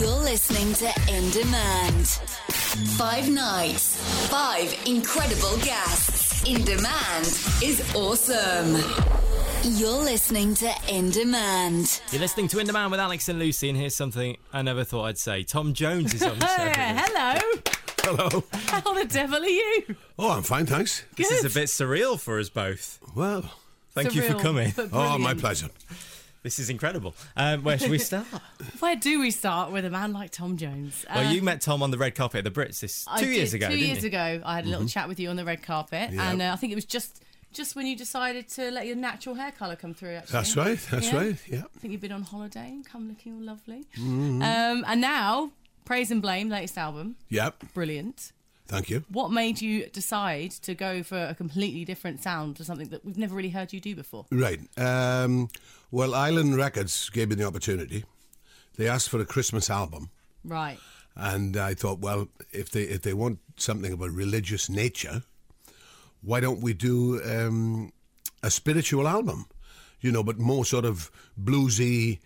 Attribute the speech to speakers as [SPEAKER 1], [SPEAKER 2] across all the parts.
[SPEAKER 1] You're listening to In Demand. 5 nights, 5 incredible guests. In Demand is awesome. You're listening to In Demand.
[SPEAKER 2] You're listening to In Demand with Alex and Lucy, and here's something I never thought I'd say. Tom Jones is on the show.
[SPEAKER 3] Hello.
[SPEAKER 4] Hello.
[SPEAKER 3] How the devil are you?
[SPEAKER 4] Oh, I'm fine, thanks.
[SPEAKER 3] Good.
[SPEAKER 2] This is a bit surreal for us both.
[SPEAKER 4] Well,
[SPEAKER 2] Thank you for
[SPEAKER 3] Surreal,
[SPEAKER 2] coming.
[SPEAKER 3] but
[SPEAKER 4] oh, my
[SPEAKER 3] brilliant.
[SPEAKER 4] pleasure.
[SPEAKER 2] This is incredible. Where should we start?
[SPEAKER 3] Where do we start with a man like Tom Jones?
[SPEAKER 2] Well, you met Tom on the red carpet at the Brits
[SPEAKER 3] I
[SPEAKER 2] 2
[SPEAKER 3] did.
[SPEAKER 2] years ago,
[SPEAKER 3] 2
[SPEAKER 2] didn't
[SPEAKER 3] years
[SPEAKER 2] you?
[SPEAKER 3] ago, I had a little chat with you on the red carpet,
[SPEAKER 4] Yeah.
[SPEAKER 3] and I think it was just when you decided to let your natural hair colour come through, actually.
[SPEAKER 4] That's right, that's
[SPEAKER 3] Yeah.
[SPEAKER 4] right, yeah.
[SPEAKER 3] I think you've been on holiday and come looking all lovely. And now, Praise and Blame, latest album,
[SPEAKER 4] Yep,
[SPEAKER 3] brilliant.
[SPEAKER 4] thank you.
[SPEAKER 3] What made you decide to go for a completely different sound to something that we've never really heard you do before?
[SPEAKER 4] Right. Well, Island Records gave me the opportunity. They asked for a Christmas album.
[SPEAKER 3] Right.
[SPEAKER 4] And I thought, well, if they want something of a religious nature, why don't we do a spiritual album? You know, but more sort of bluesy,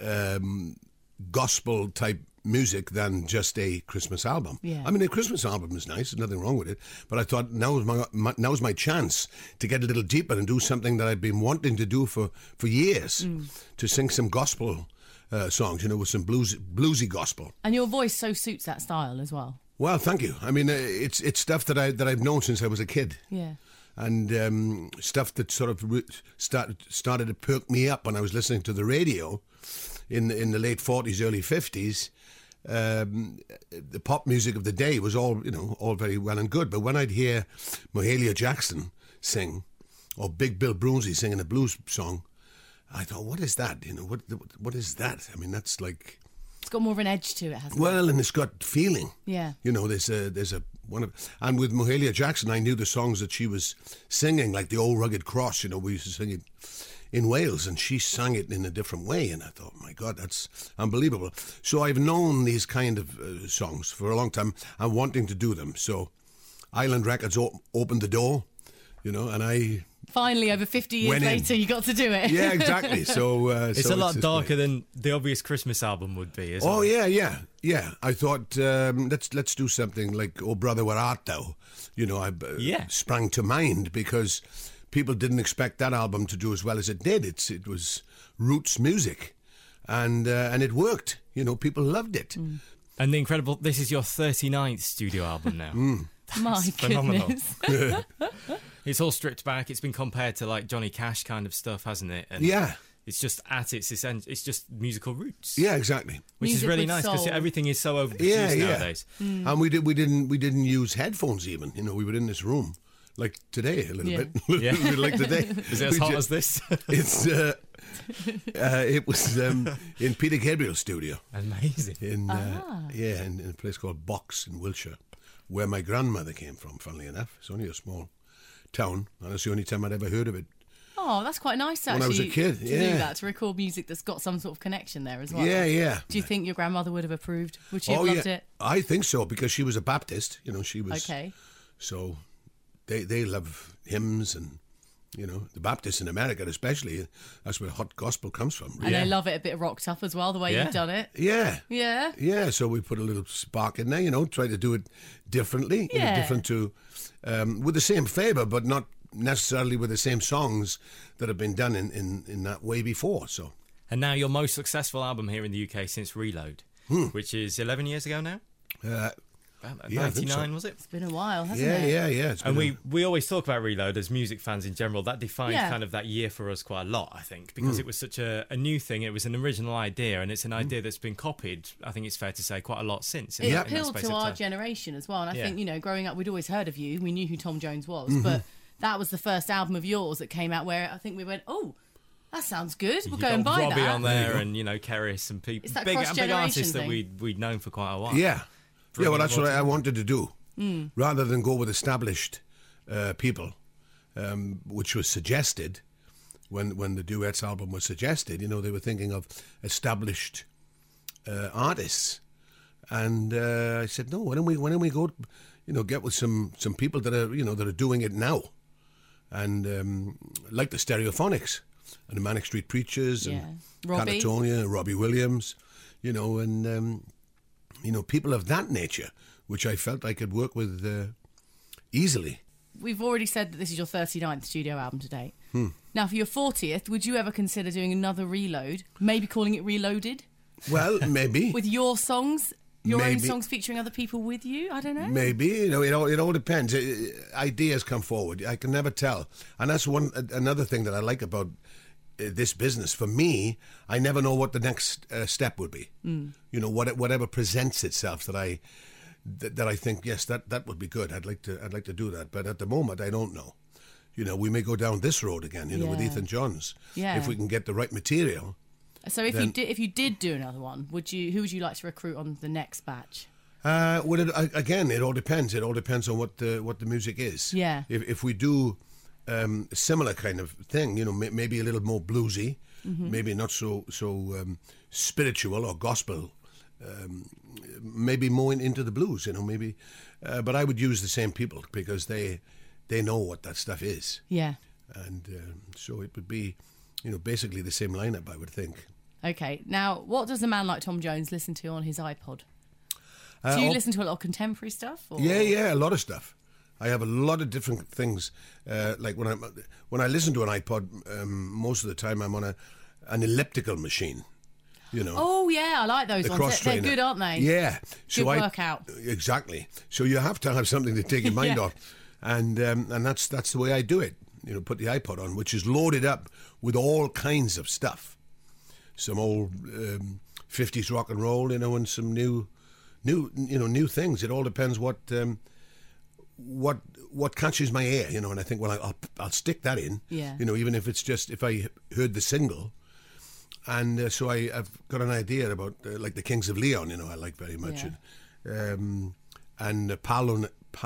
[SPEAKER 4] gospel type music than just a Christmas album.
[SPEAKER 3] Yeah.
[SPEAKER 4] I mean, a Christmas album is nice. There's nothing wrong with it. But I thought now's my chance to get a little deeper and do something that I've been wanting to do for years, to sing some gospel songs, you know, with some bluesy gospel.
[SPEAKER 3] And your voice so suits that style as well.
[SPEAKER 4] Well, thank you. I mean, it's stuff that I've known since I was a kid.
[SPEAKER 3] Yeah.
[SPEAKER 4] And stuff that sort of started to perk me up when I was listening to the radio in the late 40s, early 50s. The pop music of the day was all very well and good, but when I'd hear Mahalia Jackson sing or Big Bill Broonzy singing a blues song, I thought, what is that? You know, what is that? I mean, that's like,
[SPEAKER 3] It's got more of an edge to it, hasn't it?
[SPEAKER 4] well, and it's got feeling.
[SPEAKER 3] Yeah.
[SPEAKER 4] You know, there's a one of, and with Mahalia Jackson, I knew the songs that she was singing, like the Old Rugged Cross. You know, we used to sing it in Wales, and she sang it in a different way, and I thought, my God, that's unbelievable. So I've known these kind of songs for a long time. I'm wanting to do them. So Island Records opened the door, you know, and I.
[SPEAKER 3] Finally, over 50 years
[SPEAKER 4] Went in.
[SPEAKER 3] later, you got to do it.
[SPEAKER 4] Yeah, exactly. So
[SPEAKER 2] It's
[SPEAKER 4] so
[SPEAKER 2] a lot
[SPEAKER 4] just
[SPEAKER 2] darker
[SPEAKER 4] like-
[SPEAKER 2] than the obvious Christmas album would be, isn't
[SPEAKER 4] Oh
[SPEAKER 2] it?
[SPEAKER 4] yeah. I thought let's do something like "Oh Brother, Where Art Thou?" You know, I sprang to mind because people didn't expect that album to do as well as it did. It was roots music, and it worked. You know, people loved it.
[SPEAKER 2] And the incredible, this is your 39th studio album now.
[SPEAKER 3] My
[SPEAKER 2] phenomenal.
[SPEAKER 3] goodness.
[SPEAKER 2] It's all stripped back. It's been compared to like Johnny Cash kind of stuff, hasn't it? And
[SPEAKER 4] Yeah.
[SPEAKER 2] It's just at its essential. It's just musical roots.
[SPEAKER 4] Yeah, exactly.
[SPEAKER 2] Which is
[SPEAKER 3] Music
[SPEAKER 2] really
[SPEAKER 3] with
[SPEAKER 2] nice because
[SPEAKER 3] soul.
[SPEAKER 2] everything is so overproduced
[SPEAKER 4] Yeah, yeah.
[SPEAKER 2] nowadays.
[SPEAKER 4] And we didn't use headphones even. You know, we were in this room like today a little
[SPEAKER 3] Yeah.
[SPEAKER 4] bit. A little bit like today.
[SPEAKER 2] Is it as
[SPEAKER 4] We
[SPEAKER 2] hot
[SPEAKER 4] ju-
[SPEAKER 2] as this?
[SPEAKER 4] It's it was in Peter Gabriel's studio.
[SPEAKER 2] Amazing.
[SPEAKER 4] in a place called Box in Wiltshire, where my grandmother came from, funnily enough. It's only a small town, and it's the only time I'd ever heard of it.
[SPEAKER 3] Oh, that's quite nice, actually.
[SPEAKER 4] When I was a kid,
[SPEAKER 3] to
[SPEAKER 4] yeah.
[SPEAKER 3] do that, to record music that's got some sort of connection there as well.
[SPEAKER 4] Yeah.
[SPEAKER 3] Do you think your grandmother would have approved? Would she have loved it?
[SPEAKER 4] I think so, because she was a Baptist. You know, she was.
[SPEAKER 3] Okay.
[SPEAKER 4] So they love hymns and, you know, the Baptists in America especially, that's where hot gospel comes from.
[SPEAKER 3] And
[SPEAKER 4] Really.
[SPEAKER 3] they love it a bit rocked up as well, the way
[SPEAKER 2] Yeah.
[SPEAKER 3] you've done it.
[SPEAKER 4] Yeah.
[SPEAKER 3] Yeah.
[SPEAKER 4] Yeah, so we put a little spark in there, you know, try to do it differently, you know,
[SPEAKER 3] Yeah.
[SPEAKER 4] different to, with the same flavour, but not necessarily with the same songs that have been done in that way before. So,
[SPEAKER 2] And now your most successful album here in the UK since Reload, which is 11 years ago now? About
[SPEAKER 4] Yeah, I think
[SPEAKER 2] 99,
[SPEAKER 4] so.
[SPEAKER 2] was it?
[SPEAKER 3] It's been a while, hasn't
[SPEAKER 4] yeah,
[SPEAKER 3] it?
[SPEAKER 4] yeah. It's
[SPEAKER 2] And
[SPEAKER 4] been
[SPEAKER 2] we always talk about Reload as music fans in general. That defined
[SPEAKER 3] Yeah.
[SPEAKER 2] kind of that year for us quite a lot, I think, because it was such a new thing. It was an original idea, and it's an idea that's been copied, I think it's fair to say, quite a lot since.
[SPEAKER 3] It
[SPEAKER 2] in that
[SPEAKER 3] appealed
[SPEAKER 2] space
[SPEAKER 3] to
[SPEAKER 2] of
[SPEAKER 3] our
[SPEAKER 2] time.
[SPEAKER 3] generation as well. And I
[SPEAKER 2] Yeah.
[SPEAKER 3] think, you know, growing up, we'd always heard of you. We knew who Tom Jones was. But that was the first album of yours that came out where I think we went, oh, that sounds good. We'll
[SPEAKER 2] You've
[SPEAKER 3] go and
[SPEAKER 2] got
[SPEAKER 3] buy
[SPEAKER 2] Robbie
[SPEAKER 3] that.
[SPEAKER 2] on there, and Keris and people,
[SPEAKER 3] It's that
[SPEAKER 2] big
[SPEAKER 3] cross-generation
[SPEAKER 2] artists that
[SPEAKER 3] thing.
[SPEAKER 2] we'd known for quite a while.
[SPEAKER 4] Yeah. Yeah, well, that's what I wanted to do.
[SPEAKER 3] Mm.
[SPEAKER 4] Rather than go with established people, which was suggested when the Duets album was suggested, you know, they were thinking of established artists. And I said, no, why don't we go, you know, get with some people that are, you know, that are doing it now. And like the Stereophonics and the Manic Street Preachers and
[SPEAKER 3] Robbie.
[SPEAKER 4] Catatonia, Robbie Williams, you know, and people of that nature, which I felt I could work with easily.
[SPEAKER 3] We've already said that this is your 39th studio album to date. Now, for your 40th, would you ever consider doing another reload? Maybe calling it Reloaded?
[SPEAKER 4] Well, maybe.
[SPEAKER 3] With your songs? Your own
[SPEAKER 4] Maybe.
[SPEAKER 3] songs featuring other people with you? I don't know.
[SPEAKER 4] Maybe, it all depends. Ideas come forward. I can never tell, and that's another thing that I like about this business. For me, I never know what the next step would be. Whatever presents itself that I think, yes, that would be good. I'd like to do that, but at the moment, I don't know. We may go down this road again. With Ethan Johns, if we can get the right material.
[SPEAKER 3] So if you did do another one, who would you like to recruit on the next batch?
[SPEAKER 4] It all depends. It all depends on what the music is.
[SPEAKER 3] Yeah.
[SPEAKER 4] If we do a similar kind of thing, maybe a little more bluesy, maybe not so spiritual or gospel, maybe more into the blues. Maybe. But I would use the same people because they know what that stuff is.
[SPEAKER 3] Yeah.
[SPEAKER 4] And so it would be, basically the same lineup, I would think.
[SPEAKER 3] Okay. Now, what does a man like Tom Jones listen to on his iPod? Do you listen to a lot of contemporary stuff? Or?
[SPEAKER 4] Yeah, a lot of stuff. I have a lot of different things. Like when I listen to an iPod, most of the time I'm on an elliptical machine.
[SPEAKER 3] Oh yeah, I like those
[SPEAKER 4] the
[SPEAKER 3] ones.
[SPEAKER 4] cross
[SPEAKER 3] They're
[SPEAKER 4] trainer.
[SPEAKER 3] good, aren't they?
[SPEAKER 4] Yeah.
[SPEAKER 3] Good workout.
[SPEAKER 4] Exactly. So you have to have something to take your mind
[SPEAKER 3] Yeah.
[SPEAKER 4] off, and that's the way I do it. Put the iPod on, which is loaded up with all kinds of stuff. Some old 50s rock and roll, and some new things. It all depends what catches my ear, and I think, well, I'll stick that in.
[SPEAKER 3] Yeah.
[SPEAKER 4] Even if it's just if I heard the single. And so I've got an idea about like the Kings of Leon, I like very much,
[SPEAKER 3] Yeah.
[SPEAKER 4] and Paolo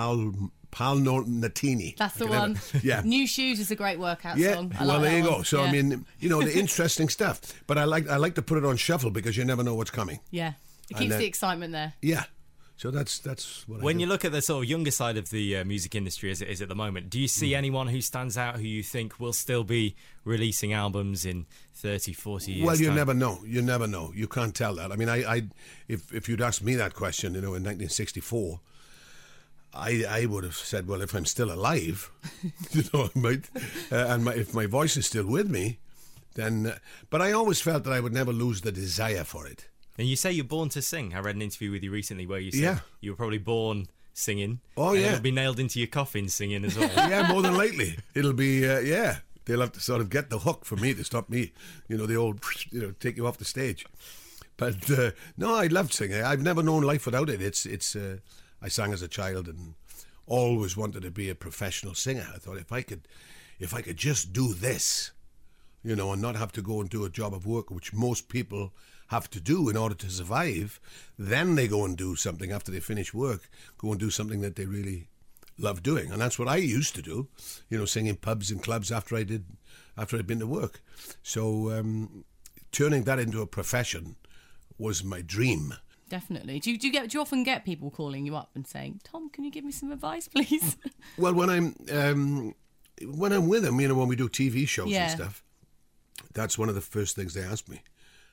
[SPEAKER 4] Nutini.
[SPEAKER 3] That's the one.
[SPEAKER 4] Yeah.
[SPEAKER 3] New Shoes is a great workout
[SPEAKER 4] Yeah,
[SPEAKER 3] song. I
[SPEAKER 4] well,
[SPEAKER 3] like
[SPEAKER 4] there
[SPEAKER 3] that
[SPEAKER 4] you
[SPEAKER 3] one.
[SPEAKER 4] go. So
[SPEAKER 3] Yeah.
[SPEAKER 4] I mean, the interesting stuff. But I like to put it on shuffle because you never know what's coming.
[SPEAKER 3] Yeah, it keeps the excitement there.
[SPEAKER 4] Yeah. So that's what.
[SPEAKER 2] When
[SPEAKER 4] I
[SPEAKER 2] you look at the sort of younger side of the music industry as it is at the moment, do you see anyone who stands out who you think will still be releasing albums in 30, 40 years?
[SPEAKER 4] Well, you
[SPEAKER 2] time?
[SPEAKER 4] never know. You never know. You can't tell that. I mean, if you'd asked me that question, in 1964, I would have said, well, if I'm still alive, I might, if my voice is still with me, then. But I always felt that I would never lose the desire for it.
[SPEAKER 2] And you say you're born to sing. I read an interview with you recently where you said you were probably born singing.
[SPEAKER 4] Oh,
[SPEAKER 2] and
[SPEAKER 4] yeah.
[SPEAKER 2] it'll be nailed into your coffin singing as well.
[SPEAKER 4] Yeah, more than likely. It'll be, they'll have to sort of get the hook for me to stop me, the old, take you off the stage. But, no, I loved singing. I've never known life without it. It's I sang as a child and always wanted to be a professional singer. I thought if I could just do this, and not have to go and do a job of work, which most people have to do in order to survive, then they go and do something after they finish work, go and do something that they really love doing. And that's what I used to do, sing in pubs and clubs after I'd been to work. So turning that into a profession was my dream.
[SPEAKER 3] Definitely. Do you often get people calling you up and saying, Tom, can you give me some advice, please?
[SPEAKER 4] Well, when I'm with them, when we do TV shows
[SPEAKER 3] Yeah.
[SPEAKER 4] and stuff, that's one of the first things they ask me.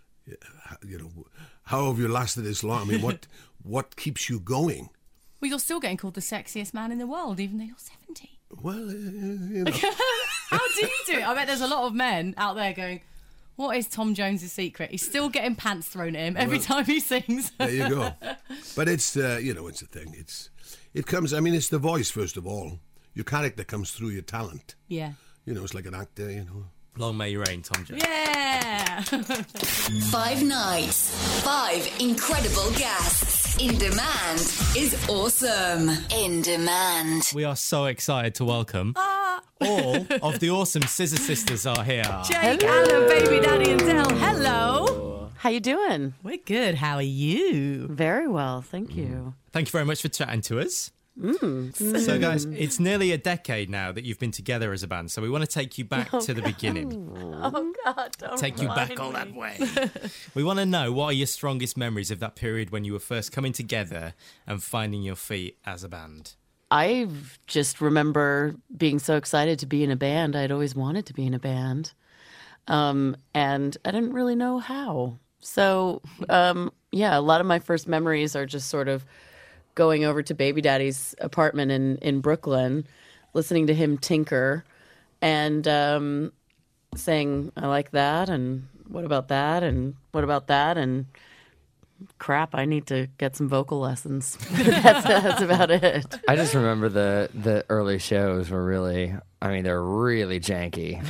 [SPEAKER 4] How have you lasted this long? I mean, what keeps you going?
[SPEAKER 3] Well, you're still getting called the sexiest man in the world, even though you're 70.
[SPEAKER 4] Well,
[SPEAKER 3] How do you do it? I bet there's a lot of men out there going, what is Tom Jones's secret? He's still getting pants thrown at him every time he sings.
[SPEAKER 4] There you go. But it's it's a thing. It comes. I mean, it's the voice first of all. Your character comes through your talent.
[SPEAKER 3] Yeah.
[SPEAKER 4] It's like an actor.
[SPEAKER 2] Long may you reign, Tom Jones.
[SPEAKER 3] Yeah.
[SPEAKER 1] 5 nights, 5 incredible guests. In Demand is awesome. In Demand.
[SPEAKER 2] We are so excited to welcome all of the awesome Scissor Sisters are here.
[SPEAKER 3] Jake, Anna, Baby Daddy and Del, hello.
[SPEAKER 5] How you doing?
[SPEAKER 3] We're good. How are you?
[SPEAKER 5] Very well, thank you.
[SPEAKER 2] Thank you very much for chatting to us. So, guys, it's nearly a decade now that you've been together as a band, so we want to take you back to the beginning.
[SPEAKER 5] Oh God! Don't
[SPEAKER 2] Take you back all that way. We want to know, what are your strongest memories of that period when you were first coming together and finding your feet as a band?
[SPEAKER 5] I just remember being so excited to be in a band. I'd always wanted to be in a band, and I didn't really know how. So, yeah, a lot of my first memories are just sort of going over to Baby Daddy's apartment in Brooklyn, listening to him tinker, and saying, I like that, and what about that, and what about that, and crap, I need to get some vocal lessons. That's about it.
[SPEAKER 6] I just remember the early shows were really, they're really janky.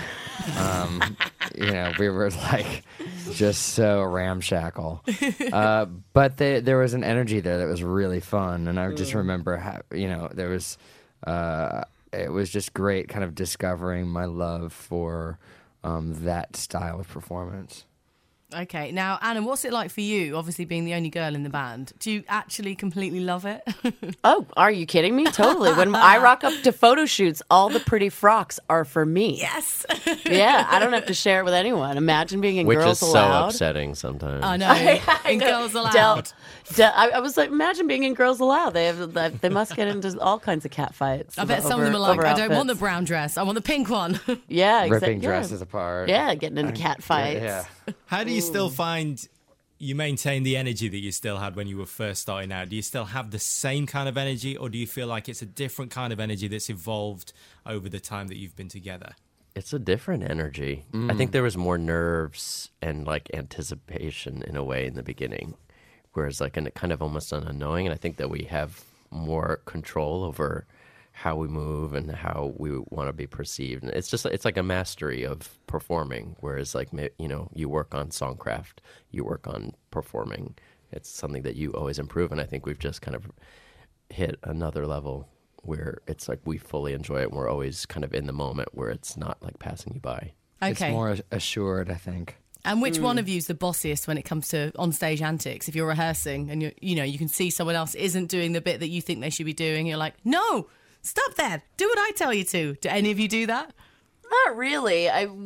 [SPEAKER 6] We were like just so ramshackle. But there was an energy there that was really fun. And I just remember how, there was, it was just great kind of discovering my love for that style of performance.
[SPEAKER 3] Okay, now Anna, what's it like for you? Obviously, being the only girl in the band, do you actually completely love it?
[SPEAKER 5] Oh, are you kidding me? Totally. When I rock up to photo shoots, all the pretty frocks are for me.
[SPEAKER 3] Yes.
[SPEAKER 5] Yeah, I don't have to share it with anyone. Imagine being in
[SPEAKER 7] Which
[SPEAKER 5] Girls
[SPEAKER 7] is
[SPEAKER 5] Aloud.
[SPEAKER 7] so upsetting sometimes.
[SPEAKER 3] I know. In Girls Aloud.
[SPEAKER 5] I was like, imagine being in Girls Aloud. They must get into all kinds of cat fights.
[SPEAKER 3] I bet some of them are like, I don't want the brown dress. I want the pink one.
[SPEAKER 5] Yeah,
[SPEAKER 6] ripping dresses apart.
[SPEAKER 5] Yeah, getting into cat fights.
[SPEAKER 6] Yeah.
[SPEAKER 2] How do you still find you maintain the energy that you still had when you were first starting out? Do you still have the same kind of energy, or do you feel like it's a different kind of energy that's evolved over the time that you've been together?
[SPEAKER 7] It's a different energy. I think there was more nerves and like anticipation in a way in the beginning, whereas like kind of almost an unknowing. And I think that we have more control over how we move and how we want to be perceived. And it's like a mastery of performing, whereas like, you work on songcraft, you work on performing. It's something that you always improve. And I think we've just kind of hit another level where it's like we fully enjoy it and we're always kind of in the moment where it's not like passing you by.
[SPEAKER 3] Okay.
[SPEAKER 6] It's more assured, I think.
[SPEAKER 3] And which one of you is the bossiest when it comes to on-stage antics? If you're rehearsing and you can see someone else isn't doing the bit that you think they should be doing, you're like, no, stop that. Do what I tell you to. Do any of you do that?
[SPEAKER 5] Not really.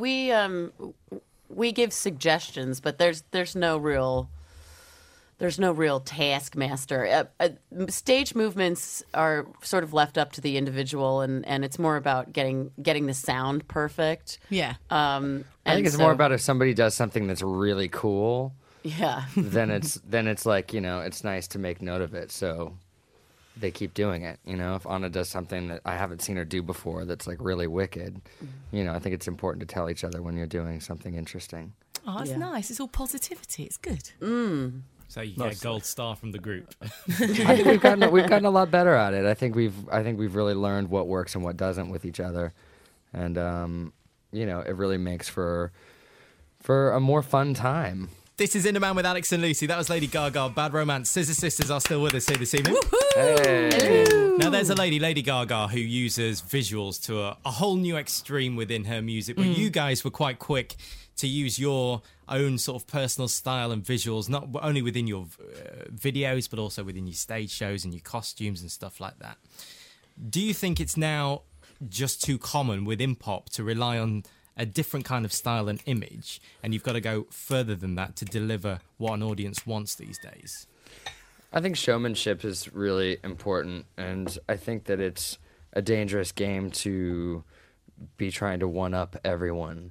[SPEAKER 5] We give suggestions, but there's no real taskmaster. Stage movements are sort of left up to the individual, and it's more about getting the sound perfect.
[SPEAKER 3] Yeah.
[SPEAKER 6] I think it's more about if somebody does something that's really cool.
[SPEAKER 5] Yeah.
[SPEAKER 6] then it's like, it's nice to make note of it. So they keep doing it. If Anna does something that I haven't seen her do before that's like really wicked, I think it's important to tell each other when you're doing something interesting.
[SPEAKER 3] Oh, that's nice. It's all positivity. It's good.
[SPEAKER 2] So you get a gold star from the group.
[SPEAKER 6] I think we've gotten a lot better at it. I think we've really learned what works and what doesn't with each other, and it really makes for a more fun time.
[SPEAKER 2] This is In Demand with Alex and Lucy. That was Lady Gaga. Bad Romance. Scissor Sisters are still with us here this evening.
[SPEAKER 6] Hey.
[SPEAKER 2] Now, there's a Lady Gaga, who uses visuals to a whole new extreme within her music. But you guys were quite quick to use your own sort of personal style and visuals, not only within your videos, but also within your stage shows and your costumes and stuff like that. Do you think it's now just too common within pop to rely on a different kind of style and image, and you've got to go further than that to deliver what an audience wants these days?
[SPEAKER 6] I think showmanship is really important, and I think that it's a dangerous game to be trying to one-up everyone.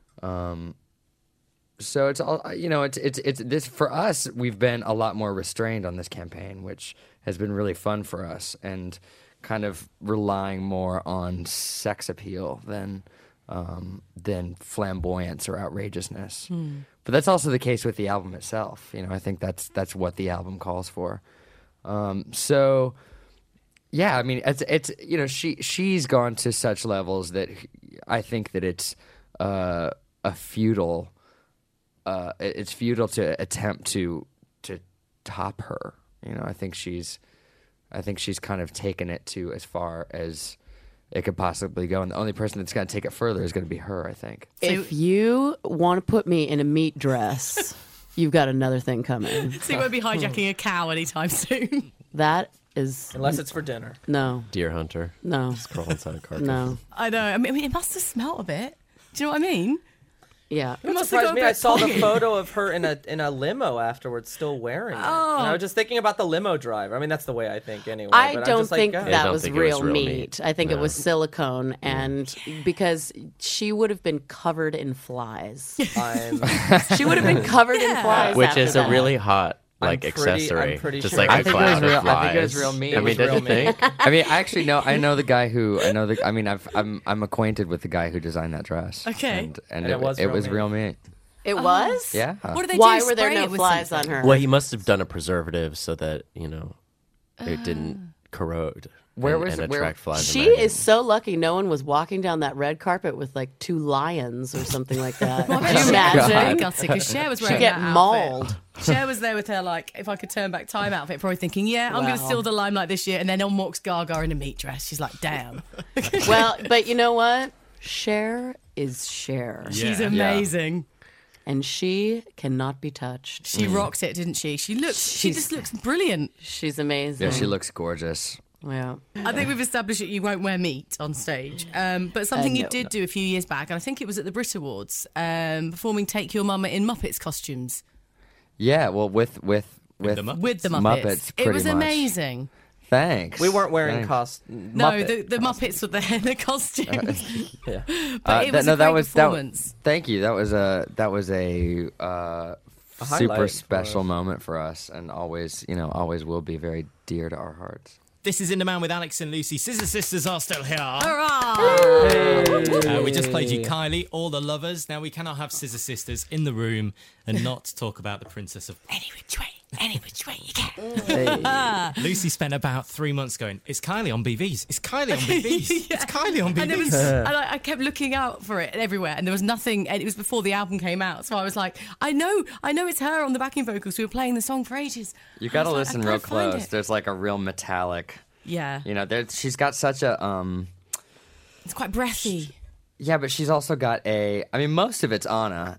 [SPEAKER 6] So it's all, it's this for us. We've been a lot more restrained on this campaign, which has been really fun for us, and kind of relying more on sex appeal than flamboyance or outrageousness. But that's also the case with the album itself. I think that's what the album calls for. So yeah, it's she's gone to such levels that I think that it's futile to attempt to top her. I think she's kind of taken it to as far as it could possibly go, and the only person that's going to take it further is going to be her, I think.
[SPEAKER 5] If you want to put me in a meat dress, you've got another thing coming.
[SPEAKER 3] So you won't be hijacking a cow anytime soon.
[SPEAKER 5] That is...
[SPEAKER 8] Unless it's for dinner.
[SPEAKER 5] No.
[SPEAKER 7] Deer hunter.
[SPEAKER 5] No.
[SPEAKER 7] Scroll inside a carcass.
[SPEAKER 5] No.
[SPEAKER 3] I know. I mean, it must have smelt a bit. Do you know what I mean?
[SPEAKER 5] Yeah.
[SPEAKER 3] It must
[SPEAKER 8] Surprised
[SPEAKER 3] have
[SPEAKER 8] me.
[SPEAKER 3] gone a
[SPEAKER 8] I
[SPEAKER 3] bit
[SPEAKER 8] saw the
[SPEAKER 3] foggy.
[SPEAKER 8] photo of her in a limo afterwards, still wearing it.
[SPEAKER 3] Oh.
[SPEAKER 8] And I was just thinking about the limo driver. I mean, that's the way I think anyway.
[SPEAKER 5] I
[SPEAKER 8] but I'm
[SPEAKER 5] don't
[SPEAKER 8] just like,
[SPEAKER 5] think
[SPEAKER 8] God.
[SPEAKER 7] I
[SPEAKER 5] that
[SPEAKER 7] don't
[SPEAKER 5] was
[SPEAKER 7] think it was
[SPEAKER 5] real
[SPEAKER 7] real
[SPEAKER 5] meat.
[SPEAKER 7] meat.
[SPEAKER 5] I think it
[SPEAKER 7] No.
[SPEAKER 5] was silicone, and because she would have been covered in flies. She would have been covered in flies.
[SPEAKER 7] Which
[SPEAKER 5] after
[SPEAKER 7] is
[SPEAKER 5] that.
[SPEAKER 7] a really hot
[SPEAKER 8] I'm
[SPEAKER 7] accessory.
[SPEAKER 8] pretty
[SPEAKER 7] just
[SPEAKER 8] sure.
[SPEAKER 7] like
[SPEAKER 8] I
[SPEAKER 7] a
[SPEAKER 8] think it
[SPEAKER 7] cloud
[SPEAKER 6] was real-
[SPEAKER 7] of flies.
[SPEAKER 6] I think it was real meat.
[SPEAKER 7] I
[SPEAKER 6] It
[SPEAKER 7] mean,
[SPEAKER 6] was
[SPEAKER 7] don't
[SPEAKER 6] real
[SPEAKER 7] you think?
[SPEAKER 6] I mean, I actually know. I know the guy who. I mean, I'm acquainted with the guy who designed that dress.
[SPEAKER 3] Okay.
[SPEAKER 6] And
[SPEAKER 8] it was
[SPEAKER 6] it
[SPEAKER 8] real
[SPEAKER 6] was
[SPEAKER 8] meat.
[SPEAKER 6] real meat.
[SPEAKER 5] It was?
[SPEAKER 6] Yeah.
[SPEAKER 3] What did they
[SPEAKER 5] Why
[SPEAKER 3] do?
[SPEAKER 5] were there
[SPEAKER 3] Spray
[SPEAKER 5] no
[SPEAKER 3] it with
[SPEAKER 5] flies
[SPEAKER 3] something?
[SPEAKER 5] on her?
[SPEAKER 7] Well, he must have done a preservative so that it didn't corrode.
[SPEAKER 6] Where
[SPEAKER 7] and,
[SPEAKER 6] was
[SPEAKER 7] and
[SPEAKER 6] it? Where-
[SPEAKER 7] attract flies.
[SPEAKER 5] She is so lucky no one was walking down that red carpet with like 2 lions or something like that.
[SPEAKER 3] Well, I
[SPEAKER 5] Could you
[SPEAKER 3] bet she was very
[SPEAKER 5] imagine?
[SPEAKER 3] gutted because Cher was
[SPEAKER 5] She'd
[SPEAKER 3] wearing
[SPEAKER 5] get
[SPEAKER 3] that outfit.
[SPEAKER 5] mauled.
[SPEAKER 3] Cher was there with her, like, if I could turn back time outfit, probably thinking, I'm going to
[SPEAKER 5] Wow.
[SPEAKER 3] steal the limelight this year. And then on walks Gaga in a meat dress. She's like, damn.
[SPEAKER 5] Well, but you know what? Cher is Cher.
[SPEAKER 3] She's
[SPEAKER 2] Yeah.
[SPEAKER 3] amazing.
[SPEAKER 5] And she cannot be touched.
[SPEAKER 3] She rocked it, didn't she? She just looks brilliant.
[SPEAKER 5] She's amazing.
[SPEAKER 6] Yeah, she looks gorgeous.
[SPEAKER 5] Yeah.
[SPEAKER 3] I think we've established that you won't wear meat on stage. But something you
[SPEAKER 5] no,
[SPEAKER 3] did do a few years back, and I think it was at the Brit Awards, performing Take Your Mama in Muppets costumes.
[SPEAKER 6] Yeah. Well, with
[SPEAKER 2] the Muppets.
[SPEAKER 3] With the Muppets.
[SPEAKER 6] Muppets,
[SPEAKER 3] It was
[SPEAKER 6] pretty much.
[SPEAKER 3] amazing.
[SPEAKER 6] Thanks.
[SPEAKER 8] We weren't wearing
[SPEAKER 6] Thanks.
[SPEAKER 3] No,
[SPEAKER 8] Muppet
[SPEAKER 3] the Muppets were there in the costumes.
[SPEAKER 8] Yeah.
[SPEAKER 3] But it was a great performance.
[SPEAKER 6] Thank you. That was a
[SPEAKER 8] highlight
[SPEAKER 6] super
[SPEAKER 8] for
[SPEAKER 6] special
[SPEAKER 8] us.
[SPEAKER 6] moment for us, and always will be very dear to our hearts.
[SPEAKER 2] This is In the Man with Alex and Lucy. Scissor Sisters are still here.
[SPEAKER 3] Hurrah!
[SPEAKER 2] We just played you Kylie, All the Lovers. Now we cannot have Scissor Sisters in the room and not talk about the Princess of...
[SPEAKER 3] Any which way you can.
[SPEAKER 2] Lucy spent about 3 months going, it's Kylie on BVs. It's Kylie on BVs. It's Kylie on
[SPEAKER 3] And,
[SPEAKER 2] BVs.
[SPEAKER 3] and I kept looking out for it everywhere, and there was nothing. And it was before the album came out, so I was like, I know it's her on the backing vocals. We were playing the song for ages.
[SPEAKER 6] You
[SPEAKER 3] I
[SPEAKER 6] got to
[SPEAKER 3] was like,
[SPEAKER 6] listen
[SPEAKER 3] I
[SPEAKER 6] real
[SPEAKER 3] can't find
[SPEAKER 6] close.
[SPEAKER 3] it.
[SPEAKER 6] There's like a real metallic.
[SPEAKER 3] Yeah,
[SPEAKER 6] She's got such a
[SPEAKER 3] it's quite breathy.
[SPEAKER 6] Yeah, but she's also got a. I mean, most of it's Anna,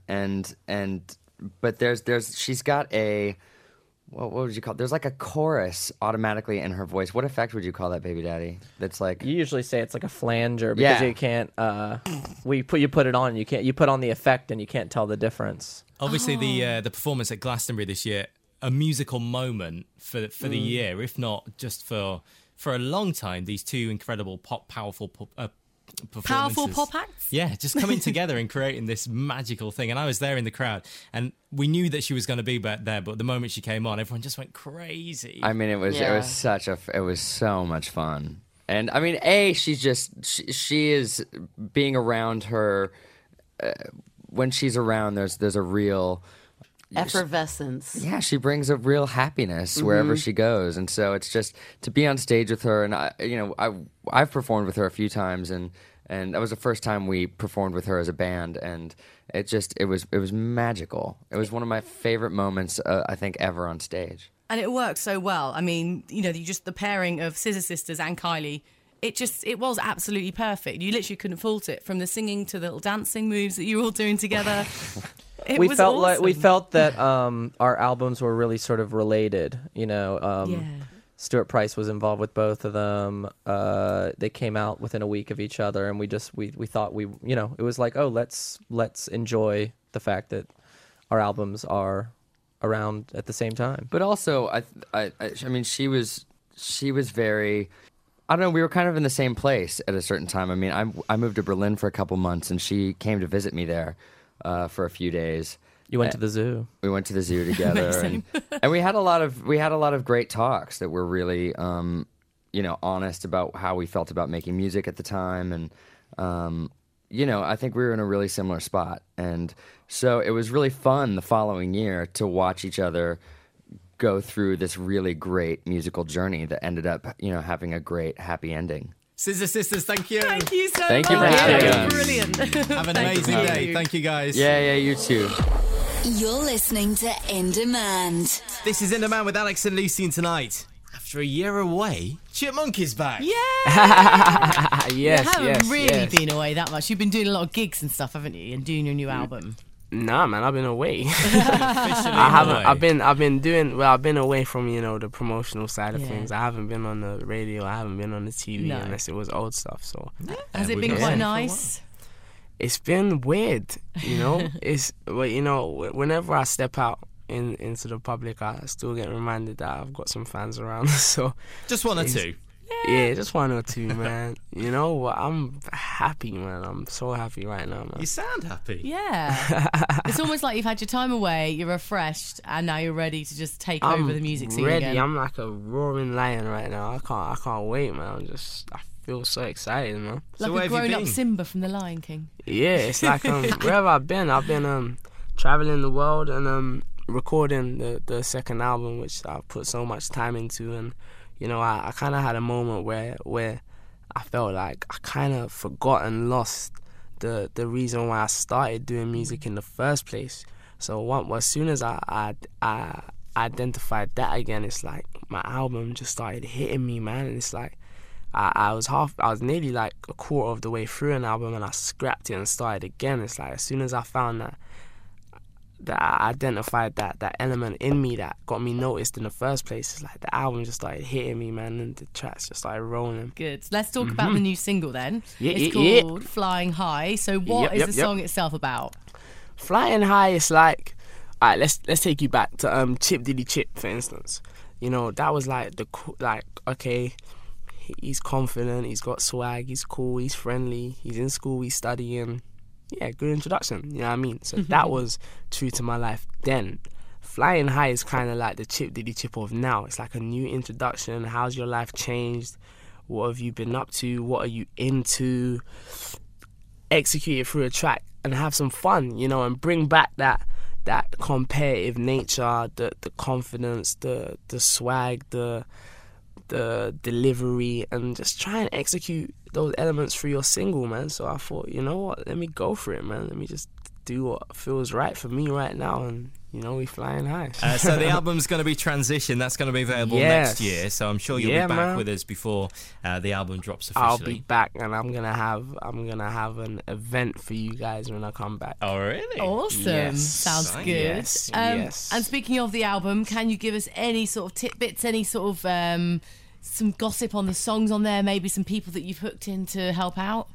[SPEAKER 6] but she's got a. What would you call it? There's like a chorus automatically in her voice. What effect would you call that, baby daddy? That's like.
[SPEAKER 8] You usually say it's like a flanger because
[SPEAKER 6] Yeah.
[SPEAKER 8] you can't. You put it on. You can't. You put on the effect and you can't tell the difference.
[SPEAKER 2] Obviously, the performance at Glastonbury this year, a musical moment for the year, if not just for a long time. These two incredible powerful performances.
[SPEAKER 3] Powerful pop acts.
[SPEAKER 2] Yeah, just coming together and creating this magical thing. And I was there in the crowd, and we knew that she was going to be back there. But the moment she came on, everyone just went crazy.
[SPEAKER 6] I mean, it was it was so much fun, and I mean, she is being around her when she's around. There's a real.
[SPEAKER 5] Effervescence.
[SPEAKER 6] Yeah, she brings a real happiness wherever she goes, and so it's just to be on stage with her. And I've performed with her a few times, and that was the first time we performed with her as a band, and it was magical. It was one of my favorite moments I think ever on stage.
[SPEAKER 3] And it worked so well. I mean, the pairing of Scissor Sisters and Kylie, it was absolutely perfect. You literally couldn't fault it, from the singing to the little dancing moves that you were all doing together.
[SPEAKER 8] We
[SPEAKER 3] was
[SPEAKER 8] felt
[SPEAKER 3] awesome.
[SPEAKER 8] that our albums were really sort of related. Stuart Price was involved with both of them. They came out within a week of each other, and we thought it was like, oh, let's enjoy the fact that our albums are around at the same time.
[SPEAKER 6] But also, I mean, she was very. I don't know. We were kind of in the same place at a certain time. I mean, I moved to Berlin for a couple months, and she came to visit me there for a few days.
[SPEAKER 8] You went to the zoo.
[SPEAKER 6] We went to the zoo together, and we had a lot of great talks that were really, honest about how we felt about making music at the time, and I think we were in a really similar spot, and so it was really fun the following year to watch each other go through this really great musical journey that ended up, having a great happy ending.
[SPEAKER 2] Scissor Sisters, thank you.
[SPEAKER 3] Thank you so
[SPEAKER 6] Thank you for
[SPEAKER 3] much.
[SPEAKER 6] having
[SPEAKER 3] That was
[SPEAKER 6] us.
[SPEAKER 3] Brilliant.
[SPEAKER 2] Have an
[SPEAKER 3] Thank
[SPEAKER 2] amazing
[SPEAKER 3] you.
[SPEAKER 2] day. Thank you, guys.
[SPEAKER 6] Yeah, you too.
[SPEAKER 1] You're listening to In Demand.
[SPEAKER 2] This is In the Man with Alex and Lucy, and tonight, after a year away, Chipmunk is back.
[SPEAKER 3] Yeah. You
[SPEAKER 9] Yes,
[SPEAKER 3] haven't really been away that much. You've been doing a lot of gigs and stuff, haven't you? And doing your new album.
[SPEAKER 9] Nah, man, I've been away.
[SPEAKER 2] Officially
[SPEAKER 9] I haven't.
[SPEAKER 2] away.
[SPEAKER 9] I've been doing. Well, I've been away from the promotional side of
[SPEAKER 3] Yeah.
[SPEAKER 9] things. I haven't been on the radio. I haven't been on the TV
[SPEAKER 3] No.
[SPEAKER 9] unless it was old stuff. So
[SPEAKER 3] Has it
[SPEAKER 2] we
[SPEAKER 3] been
[SPEAKER 2] got
[SPEAKER 3] quite
[SPEAKER 2] some for a
[SPEAKER 3] nice?
[SPEAKER 9] it's been weird, you know. Whenever I step out into the public, I still get reminded that I've got some fans around. So
[SPEAKER 2] just one or two.
[SPEAKER 9] Yeah, just one or two, man. You know, I'm happy, man. I'm so happy right now, man.
[SPEAKER 2] You sound happy.
[SPEAKER 3] Yeah. It's almost like you've had your time away, you're refreshed, and now you're ready to just take over the music scene
[SPEAKER 9] ready.
[SPEAKER 3] again.
[SPEAKER 9] I'm like a roaring lion right now. I can't wait, man. I feel so excited, man.
[SPEAKER 3] Like
[SPEAKER 2] So
[SPEAKER 3] a grown-up Simba from The Lion King.
[SPEAKER 9] Yeah, it's like wherever I've been traveling the world and recording the second album, which I put so much time into, and you know, I kind of had a moment where I felt like I kind of forgot and lost the reason why I started doing music in the first place. So as soon as I identified that again, it's like my album just started hitting me, man. And it's like I was nearly like a quarter of the way through an album, and I scrapped it and started again. It's like as soon as I found that I identified that element in me that got me noticed in the first place, it's like the album just started hitting me, man, and the tracks just started rolling.
[SPEAKER 3] Good. Let's talk about the new single then.
[SPEAKER 9] Yeah,
[SPEAKER 3] it's
[SPEAKER 9] yeah,
[SPEAKER 3] called Flying High. So what is the song itself about?
[SPEAKER 9] Flying High is like, all right, let's take you back to Chip Diddy Chip, for instance. You know, that was like okay, he's confident, he's got swag, he's cool, he's friendly, he's in school, he's studying. Yeah, good introduction, you know what I mean? So that was true to my life then. Flying High is kind of like the Chip Diddy Chip of now. It's like a new introduction. How's your life changed? What have you been up to? What are you into? Execute it through a track and have some fun, you know, and bring back that competitive nature, the confidence, the swag, the delivery, and just try and execute those elements through your single, man. So I thought, you know what, let me go for it, man. Let me just do what feels right for me right now, and you know, we flying high.
[SPEAKER 2] So the album's going to be Transition. That's going to be available next year. So I'm sure you'll be back with us before the album drops officially.
[SPEAKER 9] I'll be back, and I'm gonna have an event for you guys when I come back.
[SPEAKER 2] Oh, really?
[SPEAKER 3] Awesome.
[SPEAKER 9] Yes.
[SPEAKER 3] Sounds good.
[SPEAKER 9] Yes. Yes.
[SPEAKER 3] And speaking of the album, can you give us any sort of tidbits, any sort of some gossip on the songs on there, maybe some people that you've hooked in to help out?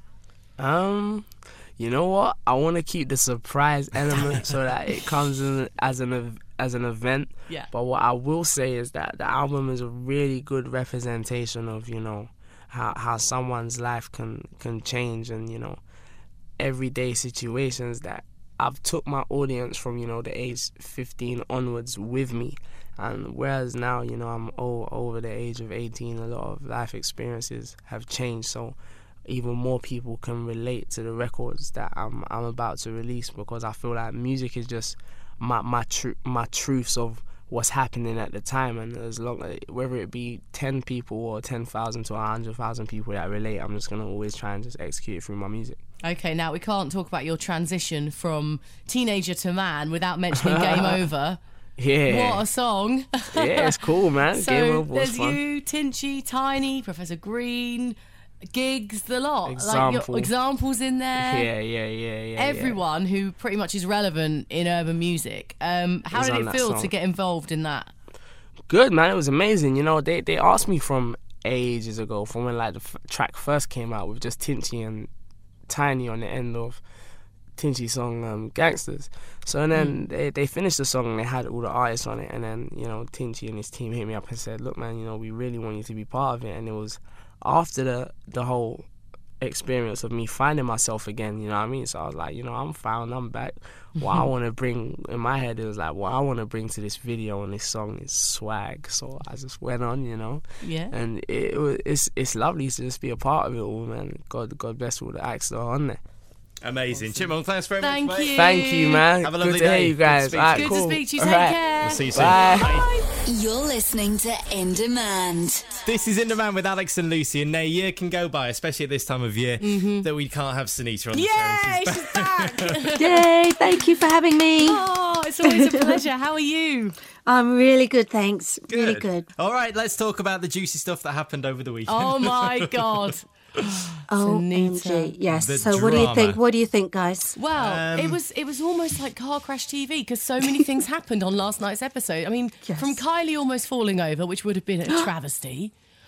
[SPEAKER 9] You know what? I want to keep the surprise element so that it comes in as an event.
[SPEAKER 3] Yeah.
[SPEAKER 9] But what I will say is that the album is a really good representation of, you know, how someone's life can change, and, you know, everyday situations that I've took my audience from, you know, the age 15 onwards with me. And whereas now, you know, I'm over the age of 18, a lot of life experiences have changed. So even more people can relate to the records that I'm about to release, because I feel like music is just my truths of what's happening at the time. And as long as, whether it be 10 people or 10,000 to 100,000 people that relate, I'm just going to always try and just execute it through my music.
[SPEAKER 3] Okay, now we can't talk about your transition from teenager to man without mentioning Game Over.
[SPEAKER 9] Yeah.
[SPEAKER 3] What a song.
[SPEAKER 9] Yeah, it's cool, man.
[SPEAKER 3] So
[SPEAKER 9] Game Over was
[SPEAKER 3] there's
[SPEAKER 9] fun.
[SPEAKER 3] you, Tinchy, Tiny, Professor Green, Gigs, the lot.
[SPEAKER 9] Example.
[SPEAKER 3] Like your examples in there.
[SPEAKER 9] Yeah.
[SPEAKER 3] Everyone who pretty much is relevant in urban music. How did it feel to get involved in that?
[SPEAKER 9] Good, man. It was amazing. You know, they asked me from ages ago, from when like the track first came out with just Tinchy and Tiny on the end of Tinchy's song Gangsters. So and then they finished the song and they had all the artists on it, and then, you know, Tinchy and his team hit me up and said, look, man, you know, we really want you to be part of it. And it was after the whole experience of me finding myself again, you know what I mean? So I was like, you know, I'm found, I'm back. What I want to bring, in my head, it was like, what I want to bring to this video and this song is swag. So I just went on, you know.
[SPEAKER 3] Yeah.
[SPEAKER 9] And it's lovely to just be a part of it all, man. God bless all the acts that are on there.
[SPEAKER 2] Amazing. Chipmunk, thanks very much, mate.
[SPEAKER 3] Thank you.
[SPEAKER 9] Thank you, man.
[SPEAKER 2] Have a lovely
[SPEAKER 9] Good to
[SPEAKER 2] day.
[SPEAKER 9] hear you guys.
[SPEAKER 2] Good to speak
[SPEAKER 9] All right,
[SPEAKER 2] to you.
[SPEAKER 3] Good
[SPEAKER 9] cool.
[SPEAKER 3] to speak to you.
[SPEAKER 9] All
[SPEAKER 3] Take
[SPEAKER 9] right.
[SPEAKER 3] care.
[SPEAKER 2] We'll see you soon.
[SPEAKER 9] Bye.
[SPEAKER 1] You're listening to In Demand.
[SPEAKER 2] This is In Demand with Alex and Lucy, and a year can go by, especially at this time of year, that we can't have Sunita on the
[SPEAKER 3] Yay,
[SPEAKER 2] show.
[SPEAKER 3] she's back.
[SPEAKER 10] Yay, thank you for having me.
[SPEAKER 3] Oh, it's always a pleasure. How are you?
[SPEAKER 10] I'm really good, thanks. Really good.
[SPEAKER 2] All right, let's talk about the juicy stuff that happened over the weekend.
[SPEAKER 3] Oh, my God.
[SPEAKER 10] OMG. Yes.
[SPEAKER 2] The
[SPEAKER 10] So what do you
[SPEAKER 2] drama.
[SPEAKER 10] think? What do you think, guys?
[SPEAKER 3] Well, it was almost like Car Crash TV, because so many things happened on last night's episode. I mean,
[SPEAKER 10] Yes.
[SPEAKER 3] from Kylie almost falling over, which would have been a travesty.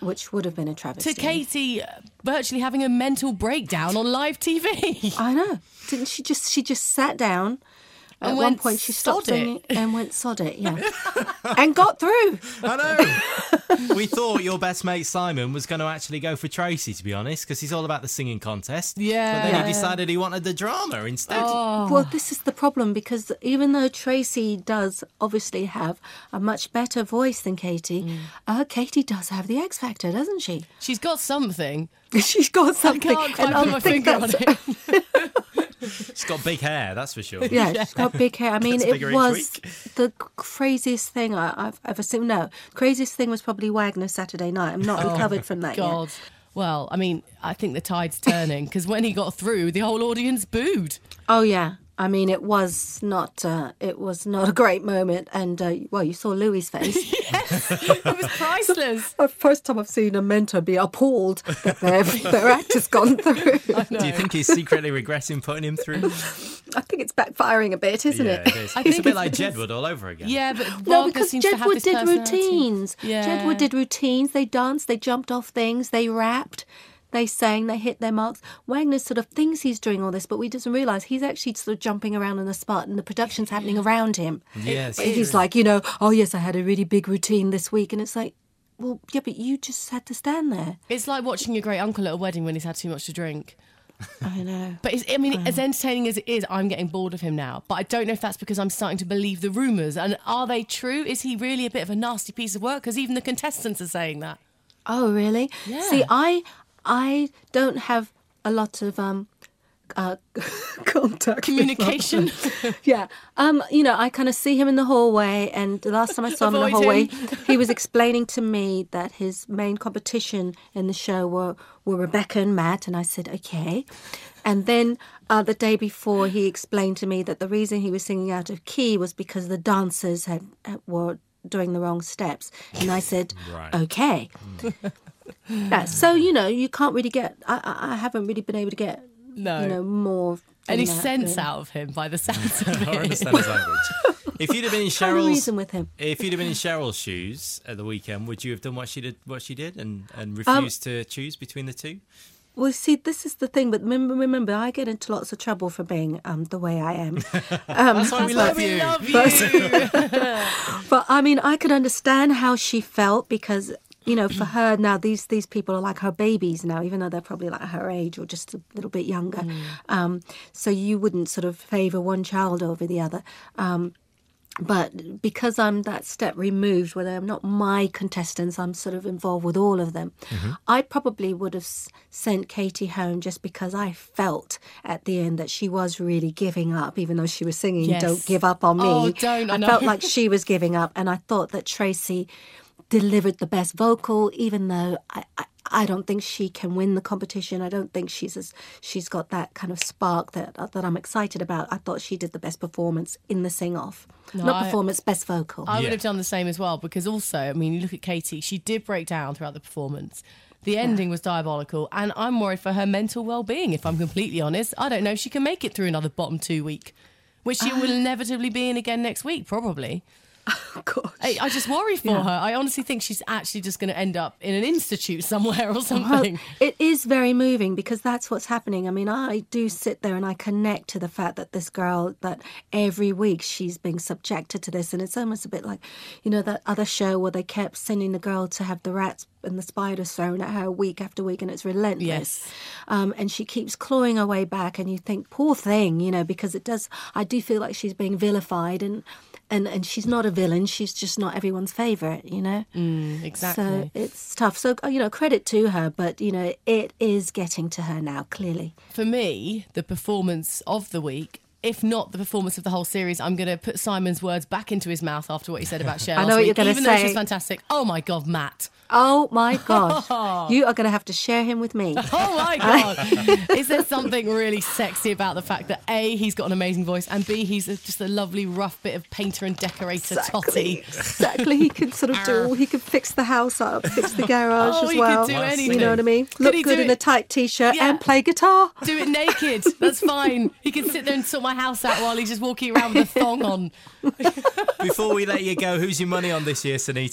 [SPEAKER 10] which would have been a travesty.
[SPEAKER 3] To Katie virtually having a mental breakdown on live TV.
[SPEAKER 10] I know. Didn't she just sat down. At
[SPEAKER 3] And
[SPEAKER 10] one
[SPEAKER 3] went,
[SPEAKER 10] point, she stopped
[SPEAKER 3] "Sod it."
[SPEAKER 10] singing and went, sod it, yeah. And got through.
[SPEAKER 2] I know. We thought your best mate Simon was going to actually go for Tracy, to be honest, because he's all about the singing contest.
[SPEAKER 3] Yeah.
[SPEAKER 2] But then
[SPEAKER 10] Yeah.
[SPEAKER 2] he decided he wanted the drama instead.
[SPEAKER 10] Well, this is the problem, because even though Tracy does obviously have a much better voice than Katie, Katie does have the X Factor, doesn't she?
[SPEAKER 3] She's got something.
[SPEAKER 10] She's got
[SPEAKER 3] I
[SPEAKER 10] something.
[SPEAKER 3] can't quite
[SPEAKER 10] and I
[SPEAKER 3] put my
[SPEAKER 10] think
[SPEAKER 3] finger on
[SPEAKER 10] that's-
[SPEAKER 3] it.
[SPEAKER 2] She's got big hair, that's for sure.
[SPEAKER 10] Yeah, she's got big hair. I mean,
[SPEAKER 2] Gets bigger
[SPEAKER 10] it
[SPEAKER 2] each
[SPEAKER 10] was
[SPEAKER 2] week.
[SPEAKER 10] the craziest thing I've ever seen. No, craziest thing was probably Wagner Saturday night. I'm not recovered from that
[SPEAKER 3] God.
[SPEAKER 10] yet.
[SPEAKER 3] Well, I mean, I think the tide's turning because when he got through, the whole audience booed.
[SPEAKER 10] Oh yeah. I mean, it was not a great moment, and well, you saw Louis' face.
[SPEAKER 3] It was priceless.
[SPEAKER 10] The first time I've seen a mentor be appalled that their actor's gone through.
[SPEAKER 2] Do you think he's secretly regretting putting him through?
[SPEAKER 10] I think it's backfiring a bit, isn't
[SPEAKER 2] Yeah,
[SPEAKER 10] it?
[SPEAKER 2] it is.
[SPEAKER 3] I
[SPEAKER 2] It's a
[SPEAKER 3] think
[SPEAKER 2] bit
[SPEAKER 3] it's-
[SPEAKER 2] like Jedward all over again.
[SPEAKER 3] Yeah, but
[SPEAKER 10] Well,
[SPEAKER 3] Wagner
[SPEAKER 10] because
[SPEAKER 3] seems to have
[SPEAKER 10] Jedward
[SPEAKER 3] this
[SPEAKER 10] did
[SPEAKER 3] personality.
[SPEAKER 10] routines.
[SPEAKER 3] Yeah.
[SPEAKER 10] Jedward did routines. They danced, they jumped off things, they rapped, they sang, they hit their marks. Wagner sort of thinks he's doing all this, but we doesn't realise he's actually sort of jumping around on the spot and the production's happening around him.
[SPEAKER 2] Yes.
[SPEAKER 10] He's like, oh yes, I had a really big routine this week. And it's like, well, yeah, but you just had to stand there.
[SPEAKER 3] It's like watching your great uncle at a wedding when he's had too much to drink.
[SPEAKER 10] I know.
[SPEAKER 3] But as entertaining as it is, I'm getting bored of him now. But I don't know if that's because I'm starting to believe the rumours. And are they true? Is he really a bit of a nasty piece of work? Because even the contestants are saying that.
[SPEAKER 10] Oh, really?
[SPEAKER 3] Yeah.
[SPEAKER 10] See, I don't have a lot of contact.
[SPEAKER 3] Communication.
[SPEAKER 10] Yeah. I kind of see him in the hallway, and the last time I saw him in the
[SPEAKER 3] Avoid
[SPEAKER 10] hallway,
[SPEAKER 3] him.
[SPEAKER 10] he was explaining to me that his main competition in the show were Rebecca and Matt, and I said, okay. And then the day before, he explained to me that the reason he was singing out of key was because the dancers were doing the wrong steps. And I said,
[SPEAKER 2] Right.
[SPEAKER 10] okay. Yeah, so, you can't really get... I haven't really been able to get,
[SPEAKER 3] No.
[SPEAKER 10] more... than
[SPEAKER 3] Any
[SPEAKER 10] that,
[SPEAKER 3] sense
[SPEAKER 10] really.
[SPEAKER 3] out of him by the sounds of
[SPEAKER 2] I
[SPEAKER 3] it.
[SPEAKER 2] understand his language. If you'd have been in
[SPEAKER 10] Trying to
[SPEAKER 2] Cheryl's,
[SPEAKER 10] reason with him.
[SPEAKER 2] if you'd have been in Cheryl's shoes at the weekend, would you have done what she did, and refused to choose between the two?
[SPEAKER 10] Well, see, this is the thing, but remember, I get into lots of trouble for being the way I am.
[SPEAKER 2] That's why we love
[SPEAKER 3] We
[SPEAKER 2] you.
[SPEAKER 3] love you.
[SPEAKER 10] But I mean, I could understand how she felt because, for her now, these people are like her babies now, even though they're probably like her age or just a little bit younger. So you wouldn't sort of favour one child over the other. But because I'm that step removed, where they're not my contestants, I'm sort of involved with all of them. I probably would have sent Katie home just because I felt at the end that she was really giving up, even though she was singing
[SPEAKER 3] Yes.
[SPEAKER 10] "Don't Give Up on Me."
[SPEAKER 3] Oh, don't, I know.
[SPEAKER 10] felt like she was giving up, and I thought that Tracy delivered the best vocal, even though I don't think she can win the competition. I don't think she's got that kind of spark that I'm excited about. I thought she did the best performance in the sing-off. Best vocal.
[SPEAKER 3] I would have done the same as well because also, I mean, you look at Katie, she did break down throughout the performance. The ending was diabolical, and I'm worried for her mental well-being, if I'm completely honest. I don't know if she can make it through another bottom 2 week, which she will inevitably be in again next week, probably.
[SPEAKER 10] Gosh.
[SPEAKER 3] I just worry for her. I honestly think she's actually just going to end up in an institute somewhere or
[SPEAKER 10] Well,
[SPEAKER 3] something.
[SPEAKER 10] it is very moving because that's what's happening. I mean, I do sit there and I connect to the fact that this girl, that every week she's being subjected to this. And it's almost a bit like, that other show where they kept sending the girl to have the rats and the spiders thrown at her week after week, and it's relentless.
[SPEAKER 3] Yes.
[SPEAKER 10] And she keeps clawing her way back, and you think, poor thing, because I do feel like she's being vilified, and she's not a villain, she's just not everyone's favourite,
[SPEAKER 3] Exactly.
[SPEAKER 10] So it's tough. So, credit to her, but, it is getting to her now, clearly.
[SPEAKER 3] For me, the performance of the week, if not the performance of the whole series, I'm going to put Simon's words back into his mouth after what he said about Cher
[SPEAKER 10] I know
[SPEAKER 3] last
[SPEAKER 10] what you're
[SPEAKER 3] week,
[SPEAKER 10] gonna
[SPEAKER 3] even though
[SPEAKER 10] say.
[SPEAKER 3] she's fantastic. Oh my God, Matt.
[SPEAKER 10] Oh, my God. You are going to have to share him with me.
[SPEAKER 3] Oh my God. Is there something really sexy about the fact that A, he's got an amazing voice, and B, he's just a lovely rough bit of painter and decorator totty.
[SPEAKER 10] Exactly. He can sort of do, he can fix the house up, fix the garage
[SPEAKER 3] Oh,
[SPEAKER 10] as
[SPEAKER 3] he
[SPEAKER 10] well.
[SPEAKER 3] could do anything.
[SPEAKER 10] You know what I mean?
[SPEAKER 3] Could
[SPEAKER 10] Look
[SPEAKER 3] he
[SPEAKER 10] good
[SPEAKER 3] do
[SPEAKER 10] in
[SPEAKER 3] it?
[SPEAKER 10] a tight T-shirt
[SPEAKER 3] Yeah.
[SPEAKER 10] and play guitar.
[SPEAKER 3] Do it naked. That's fine. He can sit there and sort my house out while he's just walking around with a thong on.
[SPEAKER 2] Before we let you go, who's your money on this year, Sunita?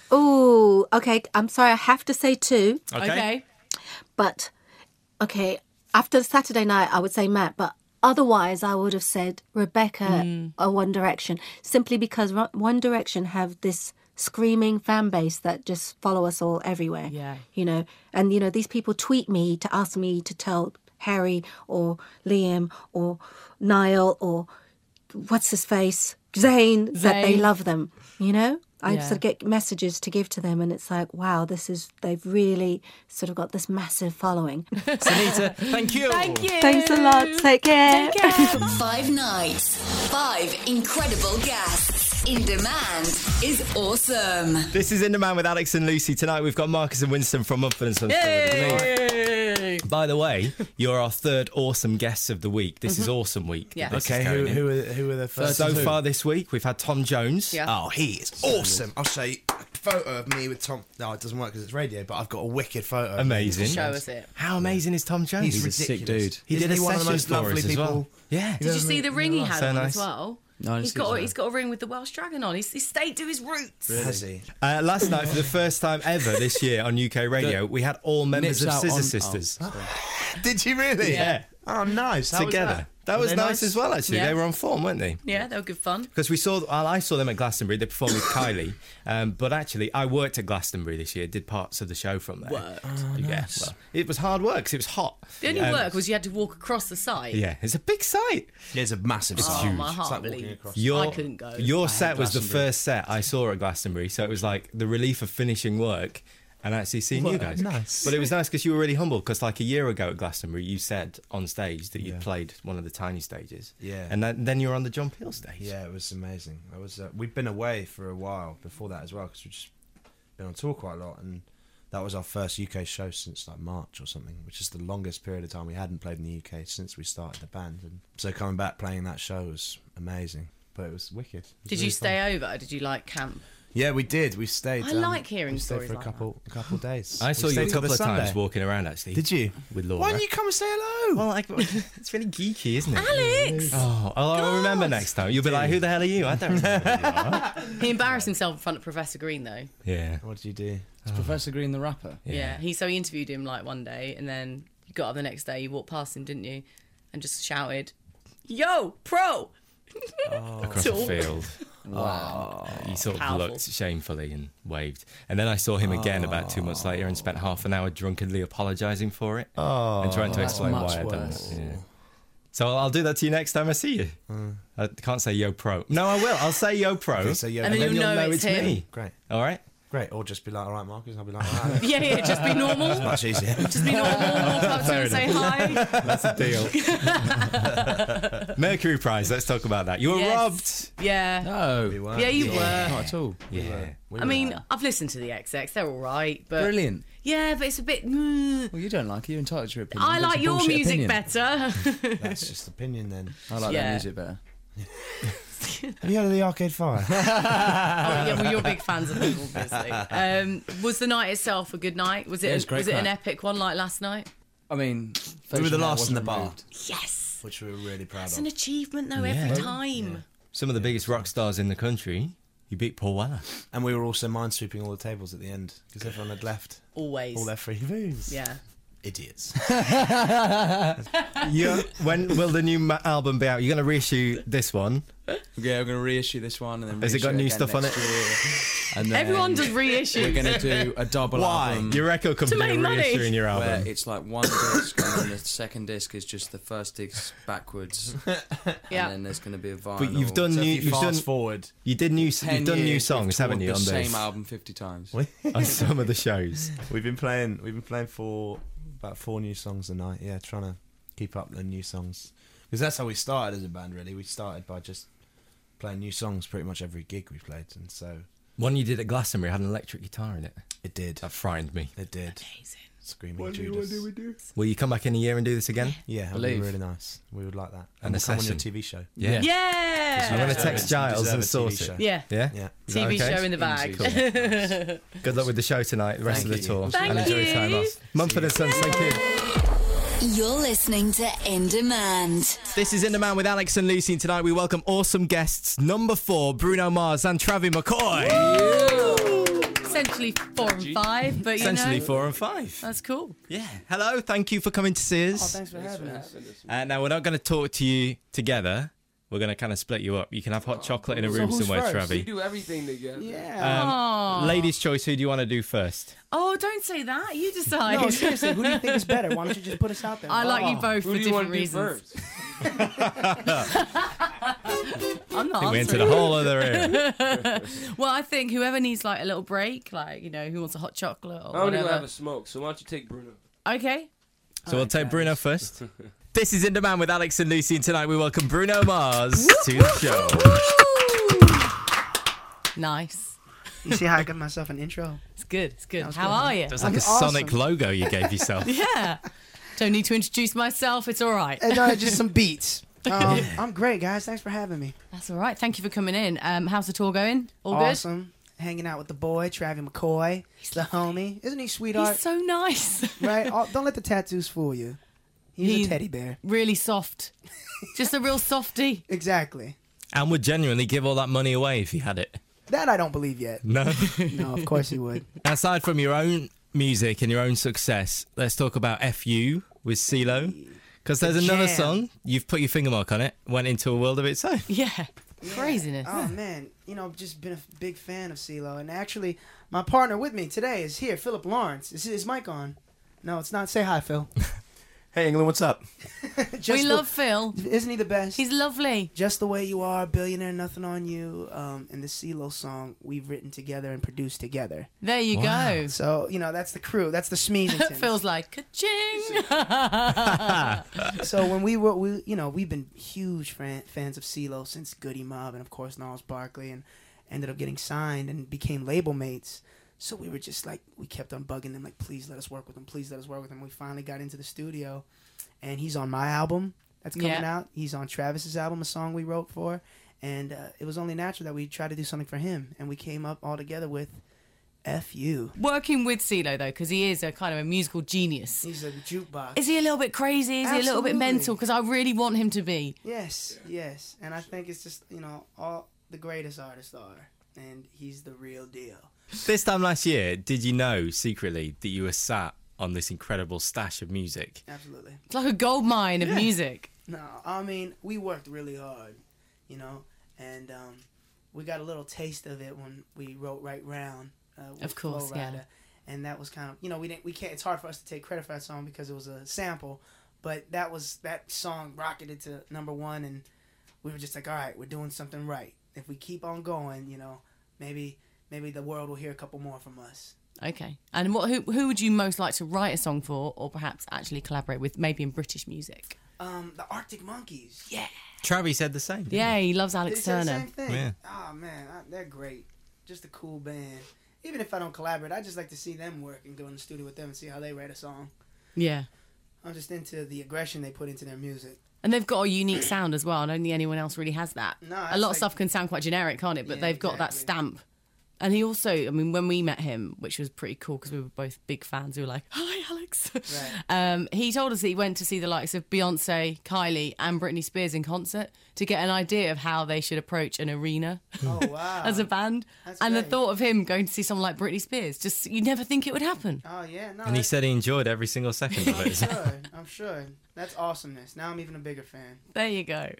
[SPEAKER 10] Oh, okay. I'm sorry. I have to say 2.
[SPEAKER 3] Okay.
[SPEAKER 10] But, okay, after Saturday night, I would say Matt. But otherwise, I would have said Rebecca or One Direction. Simply because One Direction have this screaming fan base that just follow us all everywhere.
[SPEAKER 3] Yeah.
[SPEAKER 10] You know, and, you know, these people tweet me to ask me to tell Harry or Liam or Niall or what's his face, Zayn, that they love them, you know? I sort of get messages to give to them, and it's like, wow, they've really sort of got this massive following.
[SPEAKER 2] Sunita, thank you.
[SPEAKER 3] Thank you.
[SPEAKER 10] Thanks a lot. Take care.
[SPEAKER 1] 5 nights, 5 incredible guests. In Demand is awesome.
[SPEAKER 2] This is In Demand with Alex and Lucy. Tonight we've got Marcus and Winston from Mumford & Sons. By the way, you're our 3rd awesome guests of the week. This is Awesome Week.
[SPEAKER 3] Yeah.
[SPEAKER 11] Okay, who are the first?
[SPEAKER 2] So far this week, we've had Tom Jones.
[SPEAKER 3] Yeah.
[SPEAKER 11] Oh, he is awesome. I'll show you a photo of me with Tom. No, it doesn't work because it's radio, but I've got a wicked photo.
[SPEAKER 2] Amazing.
[SPEAKER 3] Show us it.
[SPEAKER 2] How amazing is Tom Jones?
[SPEAKER 11] He's
[SPEAKER 12] a sick
[SPEAKER 11] ridiculous.
[SPEAKER 12] dude.
[SPEAKER 2] He
[SPEAKER 11] Isn't
[SPEAKER 2] did a
[SPEAKER 11] one of the
[SPEAKER 2] session
[SPEAKER 11] most
[SPEAKER 2] for
[SPEAKER 11] lovely
[SPEAKER 2] us as
[SPEAKER 11] people.
[SPEAKER 2] well. Yeah.
[SPEAKER 3] Did you see the ring he had
[SPEAKER 2] So
[SPEAKER 3] on
[SPEAKER 2] nice.
[SPEAKER 3] as well?
[SPEAKER 12] No, I
[SPEAKER 3] He's
[SPEAKER 12] didn't see
[SPEAKER 3] got a ring with the Welsh dragon on. He's stayed to his roots.
[SPEAKER 11] Has he?
[SPEAKER 2] Last night, for the first time ever this year on UK radio, we had all members of
[SPEAKER 12] Nips out
[SPEAKER 2] Scissor
[SPEAKER 12] on-
[SPEAKER 2] Sisters.
[SPEAKER 11] Did you really?
[SPEAKER 2] Yeah.
[SPEAKER 11] Oh, nice. How was
[SPEAKER 2] Together. That
[SPEAKER 11] Were
[SPEAKER 2] was
[SPEAKER 11] they
[SPEAKER 2] nice as well, actually.
[SPEAKER 3] Yeah.
[SPEAKER 2] They were on form, weren't they?
[SPEAKER 3] Yeah, they were good fun.
[SPEAKER 2] Because I saw them at Glastonbury. They performed with Kylie. But actually, I worked at Glastonbury this year, did parts of the show from there. Yeah, well, it was hard work because it was hot.
[SPEAKER 3] The only work was you had to walk across the site.
[SPEAKER 2] Yeah, it's a big site.
[SPEAKER 11] It's a massive site.
[SPEAKER 3] Oh, my
[SPEAKER 11] It's
[SPEAKER 3] heart
[SPEAKER 11] like walking
[SPEAKER 3] bleeds.
[SPEAKER 11] across.
[SPEAKER 2] Your,
[SPEAKER 3] I couldn't go.
[SPEAKER 2] Your set was the
[SPEAKER 11] Glastonbury.
[SPEAKER 2] first set I saw at Glastonbury, so it was like the relief of finishing work and actually seeing you guys.
[SPEAKER 11] Nice.
[SPEAKER 2] But it was nice because you were really humble, because like a year ago at Glastonbury, you said on stage that you played one of the tiny stages.
[SPEAKER 11] Yeah.
[SPEAKER 2] And then you were on the John Peel stage.
[SPEAKER 11] Yeah, it was amazing. We've been away for a while before that as well, because we've just been on tour quite a lot, and that was our first UK show since like March or something, which is the longest period of time we hadn't played in the UK since we started the band. And so coming back playing that show was amazing, but it was wicked. It was
[SPEAKER 3] Did
[SPEAKER 11] really
[SPEAKER 3] you
[SPEAKER 11] fun.
[SPEAKER 3] stay over? Did you like camp?
[SPEAKER 11] Yeah, we did. We stayed.
[SPEAKER 3] I like hearing
[SPEAKER 11] we stayed
[SPEAKER 3] stories
[SPEAKER 11] for
[SPEAKER 3] like
[SPEAKER 11] a couple of days.
[SPEAKER 2] I
[SPEAKER 11] We
[SPEAKER 2] saw you
[SPEAKER 11] stayed
[SPEAKER 2] a
[SPEAKER 11] till
[SPEAKER 2] couple
[SPEAKER 11] the
[SPEAKER 2] of times
[SPEAKER 11] Sunday.
[SPEAKER 2] walking around, actually.
[SPEAKER 11] Did you?
[SPEAKER 2] With Laura.
[SPEAKER 11] Why don't you come and say hello?
[SPEAKER 2] Well, it's really geeky, isn't it?
[SPEAKER 3] Alex!
[SPEAKER 2] Oh, I'll remember next time. You'll be like, who the hell are you? I don't remember who you are.
[SPEAKER 3] He embarrassed himself in front of Professor Green, though.
[SPEAKER 2] Yeah.
[SPEAKER 11] What did you do?
[SPEAKER 12] Is Professor Green the rapper?
[SPEAKER 3] Yeah. He interviewed him like one day, and then you got up the next day, you walked past him, didn't you? And just shouted, "Yo, pro!"
[SPEAKER 2] Across the field.
[SPEAKER 12] Wow.
[SPEAKER 2] He sort of
[SPEAKER 3] Powerful.
[SPEAKER 2] looked shamefully and waved. And then I saw him again about 2 months later and spent half an hour drunkenly apologising for it and trying to explain
[SPEAKER 12] much
[SPEAKER 2] why I'd done it.
[SPEAKER 12] worse.
[SPEAKER 2] Yeah. So I'll do that to you next time I see you. I can't say yo pro. No, I will. I'll say yo pro.
[SPEAKER 11] Okay, so yo
[SPEAKER 3] And then
[SPEAKER 11] pro.
[SPEAKER 3] you'll know it's him.
[SPEAKER 2] me.
[SPEAKER 11] Great.
[SPEAKER 2] All right?
[SPEAKER 11] Great. Or just be like, all right, Marcus, and I'll be like, all right.
[SPEAKER 3] Yeah, just be normal.
[SPEAKER 11] Much easier.
[SPEAKER 3] Just be normal, walk up to him and say hi.
[SPEAKER 2] That's a deal. Mercury Prize. Let's talk about that. You were
[SPEAKER 3] Yes.
[SPEAKER 2] robbed.
[SPEAKER 3] Yeah.
[SPEAKER 12] No.
[SPEAKER 3] Yeah, you were.
[SPEAKER 12] Not at all.
[SPEAKER 2] Yeah.
[SPEAKER 3] I mean, I've listened to the XX. They're all right, but
[SPEAKER 12] Brilliant.
[SPEAKER 3] yeah, but it's a bit.
[SPEAKER 12] Well, you don't like it. You're entitled to your opinion.
[SPEAKER 3] I
[SPEAKER 12] That's
[SPEAKER 3] like
[SPEAKER 12] a
[SPEAKER 3] your
[SPEAKER 12] bullshit
[SPEAKER 3] music
[SPEAKER 12] opinion.
[SPEAKER 3] better.
[SPEAKER 11] That's just opinion then.
[SPEAKER 12] I like
[SPEAKER 3] Yeah.
[SPEAKER 12] that music better.
[SPEAKER 11] Have you heard of the Arcade Fire?
[SPEAKER 3] Oh, yeah, well, you're big fans of them, obviously. Was the night itself a good night? Was
[SPEAKER 12] Yeah, it
[SPEAKER 3] it?
[SPEAKER 12] was great
[SPEAKER 3] Was it an
[SPEAKER 12] crack.
[SPEAKER 3] epic one like last night?
[SPEAKER 12] I mean,
[SPEAKER 11] We were the
[SPEAKER 12] Facial Hair
[SPEAKER 11] last in the
[SPEAKER 12] wasn't
[SPEAKER 11] bar,
[SPEAKER 12] removed.
[SPEAKER 3] Yes.
[SPEAKER 11] which we were really proud
[SPEAKER 3] It's
[SPEAKER 11] of.
[SPEAKER 3] an achievement, though,
[SPEAKER 2] Yeah.
[SPEAKER 3] every time.
[SPEAKER 2] Some of the biggest rock stars in the country. You beat Paul Weller.
[SPEAKER 11] And we were also minesweeping all the tables at the end because everyone had left
[SPEAKER 3] Always.
[SPEAKER 11] all their free moves.
[SPEAKER 3] Yeah.
[SPEAKER 11] Idiots.
[SPEAKER 2] When will the new album be out? You're going to reissue this one.
[SPEAKER 12] Yeah, we're going to reissue this one and then
[SPEAKER 2] Has it got
[SPEAKER 12] reissue
[SPEAKER 2] new
[SPEAKER 12] again
[SPEAKER 2] stuff on
[SPEAKER 12] next
[SPEAKER 2] it?
[SPEAKER 12] year. And then
[SPEAKER 3] Everyone does
[SPEAKER 12] We're
[SPEAKER 3] reissues.
[SPEAKER 12] going to do a double
[SPEAKER 11] Why?
[SPEAKER 12] album.
[SPEAKER 2] Your record company
[SPEAKER 3] make money.
[SPEAKER 2] reissuing your
[SPEAKER 12] Where
[SPEAKER 2] album.
[SPEAKER 12] it's like one disc and then the second disc is just the first disc backwards.
[SPEAKER 3] Yeah.
[SPEAKER 12] And then there's going to be a vinyl.
[SPEAKER 2] But you've done
[SPEAKER 11] So if
[SPEAKER 2] new.
[SPEAKER 11] you
[SPEAKER 2] You've done.
[SPEAKER 11] fast forward.
[SPEAKER 2] You did new.
[SPEAKER 12] 10
[SPEAKER 2] You've done new
[SPEAKER 12] years,
[SPEAKER 2] songs,
[SPEAKER 12] we've
[SPEAKER 2] haven't
[SPEAKER 12] toured
[SPEAKER 2] you? On
[SPEAKER 12] the
[SPEAKER 2] this,
[SPEAKER 12] same album 50 times.
[SPEAKER 2] on some of the shows.
[SPEAKER 11] We've been playing for about 4 new songs a night. Yeah, trying to keep up the new songs because that's how we started as a band. Really, we started by just playing new songs pretty much every gig we played, and so
[SPEAKER 2] One you did at Glastonbury had an electric guitar in it.
[SPEAKER 11] it did.
[SPEAKER 2] That frightened me.
[SPEAKER 11] It did.
[SPEAKER 3] Amazing.
[SPEAKER 11] Screaming Judas.
[SPEAKER 2] Will you come back in a year and do this again?
[SPEAKER 11] Yeah, that'd be
[SPEAKER 12] Believe.
[SPEAKER 11] really nice. We would like that.
[SPEAKER 2] And
[SPEAKER 11] And
[SPEAKER 2] a
[SPEAKER 11] we'll come on your
[SPEAKER 2] session.
[SPEAKER 11] TV show.
[SPEAKER 2] Yeah.
[SPEAKER 3] Yeah.
[SPEAKER 2] I'm going to
[SPEAKER 11] Yeah.
[SPEAKER 2] text
[SPEAKER 11] You
[SPEAKER 2] Giles
[SPEAKER 11] deserve
[SPEAKER 2] and
[SPEAKER 11] a
[SPEAKER 2] sort
[SPEAKER 11] TV
[SPEAKER 2] it.
[SPEAKER 11] show.
[SPEAKER 3] Yeah.
[SPEAKER 2] Yeah?
[SPEAKER 11] Yeah.
[SPEAKER 2] Is that
[SPEAKER 3] TV
[SPEAKER 2] okay?
[SPEAKER 3] show in the bag.
[SPEAKER 2] Good luck with the show tonight, the rest
[SPEAKER 11] Thank
[SPEAKER 2] of the
[SPEAKER 11] you.
[SPEAKER 2] tour.
[SPEAKER 3] Thank
[SPEAKER 2] and enjoy your time
[SPEAKER 3] you.
[SPEAKER 2] off. Mumford & Sons, thank you.
[SPEAKER 1] You're listening to In Demand.
[SPEAKER 2] This is In Demand with Alex and Lucy, and tonight we welcome awesome guests. Number 4, Bruno Mars and Travis McCoy.
[SPEAKER 3] Say essentially 4 and 5, but
[SPEAKER 2] Essentially 4 and 5.
[SPEAKER 3] That's cool.
[SPEAKER 2] Yeah. Hello. Thank you for coming to see us.
[SPEAKER 13] Thanks for having us.
[SPEAKER 2] Now, we're not going to talk to you together. We're going to kind of split you up. You can have hot chocolate in a room somewhere,
[SPEAKER 13] We
[SPEAKER 2] Travi.
[SPEAKER 13] do everything together.
[SPEAKER 3] Aw.
[SPEAKER 2] Ladies' choice, who do you want to do first?
[SPEAKER 3] Oh, don't say that. You decide.
[SPEAKER 13] No, seriously, who do you think is better? Why don't you just put us out there?
[SPEAKER 3] I like you both
[SPEAKER 13] Who
[SPEAKER 3] for
[SPEAKER 13] do you want
[SPEAKER 3] different
[SPEAKER 13] to
[SPEAKER 3] reasons.
[SPEAKER 13] do first?
[SPEAKER 3] I'm not
[SPEAKER 2] I think we entered
[SPEAKER 3] answering.
[SPEAKER 2] a whole other area.
[SPEAKER 3] Well, I think whoever needs like a little break, like, you know, who wants a hot chocolate or
[SPEAKER 13] I'm only
[SPEAKER 3] whatever.
[SPEAKER 13] gonna have a smoke, so why don't you take Bruno?
[SPEAKER 3] Okay.
[SPEAKER 2] So we'll take Bruno first. This is In Demand with Alex and Lucy, and tonight we welcome Bruno Mars to the show.
[SPEAKER 3] Nice.
[SPEAKER 14] You see how I got myself an intro?
[SPEAKER 3] It's good. It's good.
[SPEAKER 14] was
[SPEAKER 3] How
[SPEAKER 14] good.
[SPEAKER 3] are you?
[SPEAKER 2] It's like a
[SPEAKER 14] awesome.
[SPEAKER 2] Sonic logo you gave yourself.
[SPEAKER 3] Yeah. Don't need to introduce myself. It's all right.
[SPEAKER 14] And just some beats. I'm great, guys. Thanks for having me.
[SPEAKER 3] That's all right. Thank you for coming in. How's the tour going? All
[SPEAKER 14] Awesome. Hanging out with the boy, Travis McCoy. He's the homie. Isn't he,
[SPEAKER 3] good?
[SPEAKER 14] sweetheart?
[SPEAKER 3] He's so nice.
[SPEAKER 14] Right? Don't let the tattoos fool you. He's a teddy bear.
[SPEAKER 3] Really soft. Just a real softie.
[SPEAKER 14] Exactly.
[SPEAKER 2] And would genuinely give all that money away if he had it.
[SPEAKER 14] That I don't believe yet.
[SPEAKER 2] No.
[SPEAKER 14] No, of course he would.
[SPEAKER 2] Aside from your own music and your own success, let's talk about FU with CeeLo. Because there's another
[SPEAKER 14] jam.
[SPEAKER 2] song, you've put your finger mark on it, went into a world of its own.
[SPEAKER 3] Yeah. Craziness.
[SPEAKER 14] Oh man, just been a big fan of CeeLo, and actually, my partner with me today is here, Philip Lawrence. Is his mic on? No, it's not. Say hi, Phil.
[SPEAKER 11] Hey, England, what's up?
[SPEAKER 3] We love Phil.
[SPEAKER 14] Isn't he the best?
[SPEAKER 3] He's lovely.
[SPEAKER 14] Just the Way You Are, Billionaire, Nothing on You, and the CeeLo song we've written together and produced together.
[SPEAKER 3] There you go.
[SPEAKER 14] So that's the crew. That's the Smeezingtons.
[SPEAKER 3] Feels like ka-ching.
[SPEAKER 14] So when we've been huge fans of CeeLo since Goody Mob and of course Gnarls Barkley, and ended up getting signed and became label mates. So we were just like, we kept on bugging them, like, please let us work with him, please let us work with him. We finally got into the studio, and he's on my album that's coming out. He's on Travis's album, a song we wrote for, and it was only natural that we tried to do something for him, and we came up all together with FU.
[SPEAKER 3] Working with CeeLo, though, because he is a kind of a musical genius.
[SPEAKER 14] He's a jukebox.
[SPEAKER 3] Is he a little bit crazy? Is he a little bit
[SPEAKER 14] Absolutely.
[SPEAKER 3] mental? Because I really want him to be.
[SPEAKER 14] Yes. And I think it's just, all the greatest artists are, and he's the real deal.
[SPEAKER 2] This time last year, did you know secretly that you were sat on this incredible stash of music?
[SPEAKER 14] Absolutely.
[SPEAKER 3] It's like a gold mine of music.
[SPEAKER 14] No, I mean, we worked really hard, and we got a little taste of it when we wrote Right Round. With
[SPEAKER 3] Of course,
[SPEAKER 14] Flo Rida.
[SPEAKER 3] yeah.
[SPEAKER 14] And that was kind of, we can't, it's hard for us to take credit for that song because it was a sample, but that song rocketed to #1, and we were just like, all right, we're doing something right. If we keep on going, maybe the world will hear a couple more from us.
[SPEAKER 3] Okay. And who would you most like to write a song for, or perhaps actually collaborate with, maybe in British music?
[SPEAKER 14] The Arctic Monkeys. Yeah.
[SPEAKER 2] Travis said the same.
[SPEAKER 3] Yeah, he loves
[SPEAKER 14] Did
[SPEAKER 3] Alex
[SPEAKER 14] he say the
[SPEAKER 3] Turner.
[SPEAKER 14] same thing?
[SPEAKER 2] Yeah.
[SPEAKER 14] Oh man, they're great. Just a cool band. Even if I don't collaborate, I just like to see them work and go in the studio with them and see how they write a song.
[SPEAKER 3] Yeah.
[SPEAKER 14] I'm just into the aggression they put into their music.
[SPEAKER 3] And they've got a unique sound as well. I don't think anyone else really has that.
[SPEAKER 14] No,
[SPEAKER 3] a
[SPEAKER 14] that's
[SPEAKER 3] lot of
[SPEAKER 14] like-
[SPEAKER 3] stuff can sound quite generic, can't it? But
[SPEAKER 14] Yeah,
[SPEAKER 3] they've got that
[SPEAKER 14] exactly.
[SPEAKER 3] stamp. And he also, I mean, when we met him, which was pretty cool because we were both big fans, we were like, hi, Alex.
[SPEAKER 14] Right.
[SPEAKER 3] He told us that he went to see the likes of Beyonce, Kylie, and Britney Spears in concert to get an idea of how they should approach an arena
[SPEAKER 14] Oh wow.
[SPEAKER 3] as a band.
[SPEAKER 14] That's
[SPEAKER 3] and the
[SPEAKER 14] great.
[SPEAKER 3] thought of him going to see someone like Britney Spears, just you never think it would happen.
[SPEAKER 14] Oh yeah, no.
[SPEAKER 2] And he said he enjoyed every single second of it.
[SPEAKER 14] I'm sure. That's awesomeness. Now I'm even a bigger fan.
[SPEAKER 3] There you go.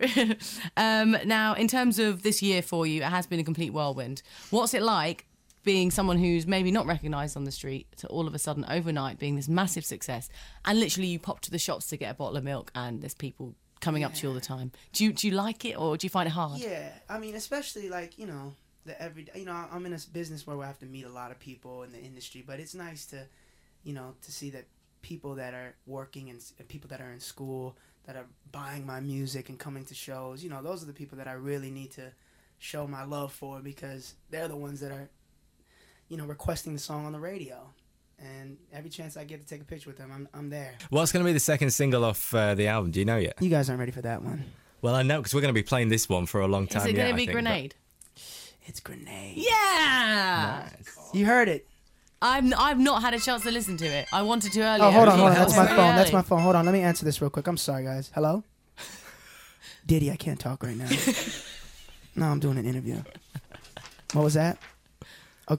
[SPEAKER 3] Now, in terms of this year for you, it has been a complete whirlwind. What's it like being someone who's maybe not recognised on the street to all of a sudden overnight being this massive success, and literally you pop to the shops to get a bottle of milk and there's people coming up to you all the time? Do you like it, or do you find it hard?
[SPEAKER 14] Yeah, I mean, especially like the everyday. I'm in a business where I have to meet a lot of people in the industry, but it's nice to, to see that people that are working and people that are in school that are buying my music and coming to shows. Those are the people that I really need to show my love for, because they're the ones that are, requesting the song on the radio. And every chance I get to take a picture with them, I'm there.
[SPEAKER 2] What's going to be the second single off the album? Do you know yet?
[SPEAKER 14] You guys aren't ready for that one.
[SPEAKER 2] Well, I know, because we're going to be playing this one for a long time.
[SPEAKER 3] Is it
[SPEAKER 2] yet,
[SPEAKER 3] going
[SPEAKER 2] I
[SPEAKER 3] to be
[SPEAKER 2] think,
[SPEAKER 3] Grenade?
[SPEAKER 14] It's Grenade.
[SPEAKER 3] Yeah!
[SPEAKER 14] You heard it.
[SPEAKER 3] I've not had a chance to listen to it. I wanted to earlier.
[SPEAKER 14] Oh, hold on.
[SPEAKER 3] It
[SPEAKER 14] That's
[SPEAKER 3] was
[SPEAKER 14] my
[SPEAKER 3] very
[SPEAKER 14] phone. That's
[SPEAKER 3] early.
[SPEAKER 14] my phone. Hold on. Let me answer this real quick. I'm sorry, guys. Hello? Diddy, I can't talk right now. No, I'm doing an interview. What was that? Okay.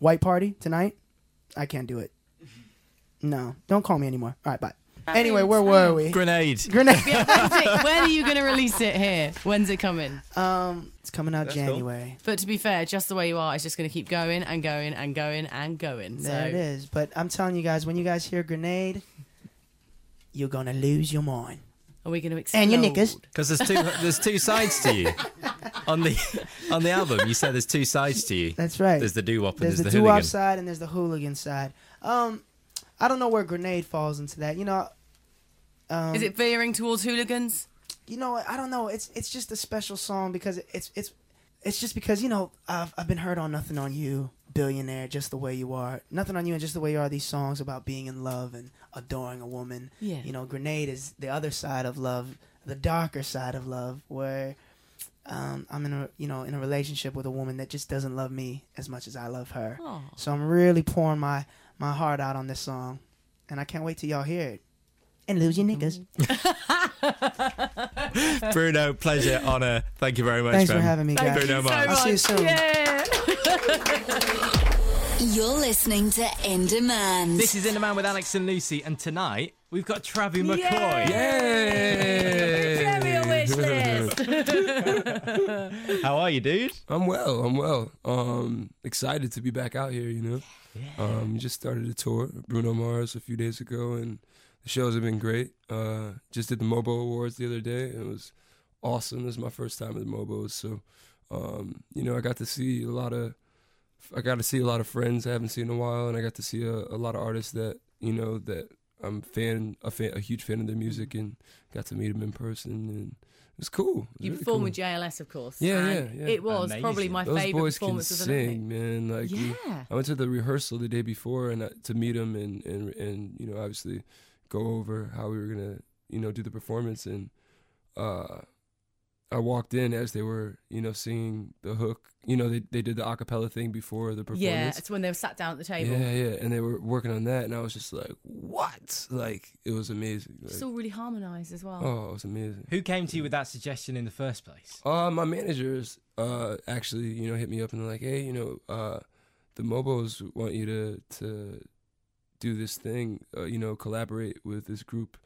[SPEAKER 14] White Party tonight. I can't do it. No, don't call me anymore. All right, bye. Anyway, where were we?
[SPEAKER 2] Grenade.
[SPEAKER 3] Yeah, when are you going to release it here? When's it coming?
[SPEAKER 14] It's coming out January.
[SPEAKER 3] But to be fair, just the way you are, it's just going to keep going and going and going and going.
[SPEAKER 14] There it is. But I'm telling you guys, when you guys hear Grenade, you're gonna lose your mind.
[SPEAKER 3] Are we going to explode?
[SPEAKER 14] And your knickers.
[SPEAKER 2] Because there's two sides to you. On the album, you said there's two sides to you.
[SPEAKER 14] That's right.
[SPEAKER 2] There's the doo-wop and
[SPEAKER 14] There's
[SPEAKER 2] there's
[SPEAKER 14] the
[SPEAKER 2] the
[SPEAKER 14] doo-wop
[SPEAKER 2] hooligan.
[SPEAKER 14] side and there's the hooligan side. I don't know where Grenade falls into that. You know.
[SPEAKER 3] Is it veering towards hooligans?
[SPEAKER 14] You know what? I don't know. It's just a special song because it's just because, you know, I've been heard on Nothing on You, Billionaire, Just the Way You Are. Nothing on You and Just the Way You Are, these songs about being in love and adoring a woman.
[SPEAKER 3] Yeah.
[SPEAKER 14] You know, Grenade is the other side of love, the darker side of love, where I'm in a relationship with a woman that just doesn't love me as much as I love her.
[SPEAKER 3] Aw.
[SPEAKER 14] So I'm really pouring my heart out on this song, and I can't wait till y'all hear it. And lose your niggas.
[SPEAKER 2] Bruno, pleasure, honor. Thank you very much,
[SPEAKER 14] Thanks
[SPEAKER 2] man.
[SPEAKER 14] for having me, guys.
[SPEAKER 2] Bruno Mars.
[SPEAKER 14] I'll see you soon.
[SPEAKER 1] You're listening to In Demand.
[SPEAKER 2] This is In Demand with Alex and Lucy, and tonight we've got Travie McCoy.
[SPEAKER 3] Carry a wish list.
[SPEAKER 2] How are you, dude?
[SPEAKER 15] I'm well. Excited to be back out here, you know. We just started a tour, Bruno Mars, a few days ago, and the shows have been great. Just did the MOBO Awards the other day, and it was awesome. This is my first time at the MOBOs, so you know, I got to see a lot of friends I haven't seen in a while, and I got to see a lot of artists that, you know, that I'm a huge fan of their music, and got to meet them in person, and it was cool.
[SPEAKER 3] You
[SPEAKER 15] really
[SPEAKER 3] performed
[SPEAKER 15] cool.
[SPEAKER 3] with JLS, of course.
[SPEAKER 15] Yeah.
[SPEAKER 3] It was
[SPEAKER 2] Amazing.
[SPEAKER 3] probably my
[SPEAKER 15] Those
[SPEAKER 3] favourite
[SPEAKER 15] boys
[SPEAKER 3] performance
[SPEAKER 15] can
[SPEAKER 3] of the night.
[SPEAKER 15] sing, man. Like,
[SPEAKER 3] Yeah.
[SPEAKER 15] I went to the rehearsal the day before and to meet them and you know, obviously go over how we were gonna, you know, do the performance, and I walked in as they were, you know, singing the hook. You know, they did the acapella thing before the performance.
[SPEAKER 3] Yeah, it's when they were sat down at the table.
[SPEAKER 15] Yeah, and they were working on that, and I was just like, what? Like, it was amazing. Like,
[SPEAKER 3] It's all really harmonised as well.
[SPEAKER 15] oh, it was amazing.
[SPEAKER 2] Who came to you with that suggestion in the first place?
[SPEAKER 15] My managers actually, you know, hit me up and they're like, hey, you know, the Mobos want you to do this thing, you know, collaborate with this group,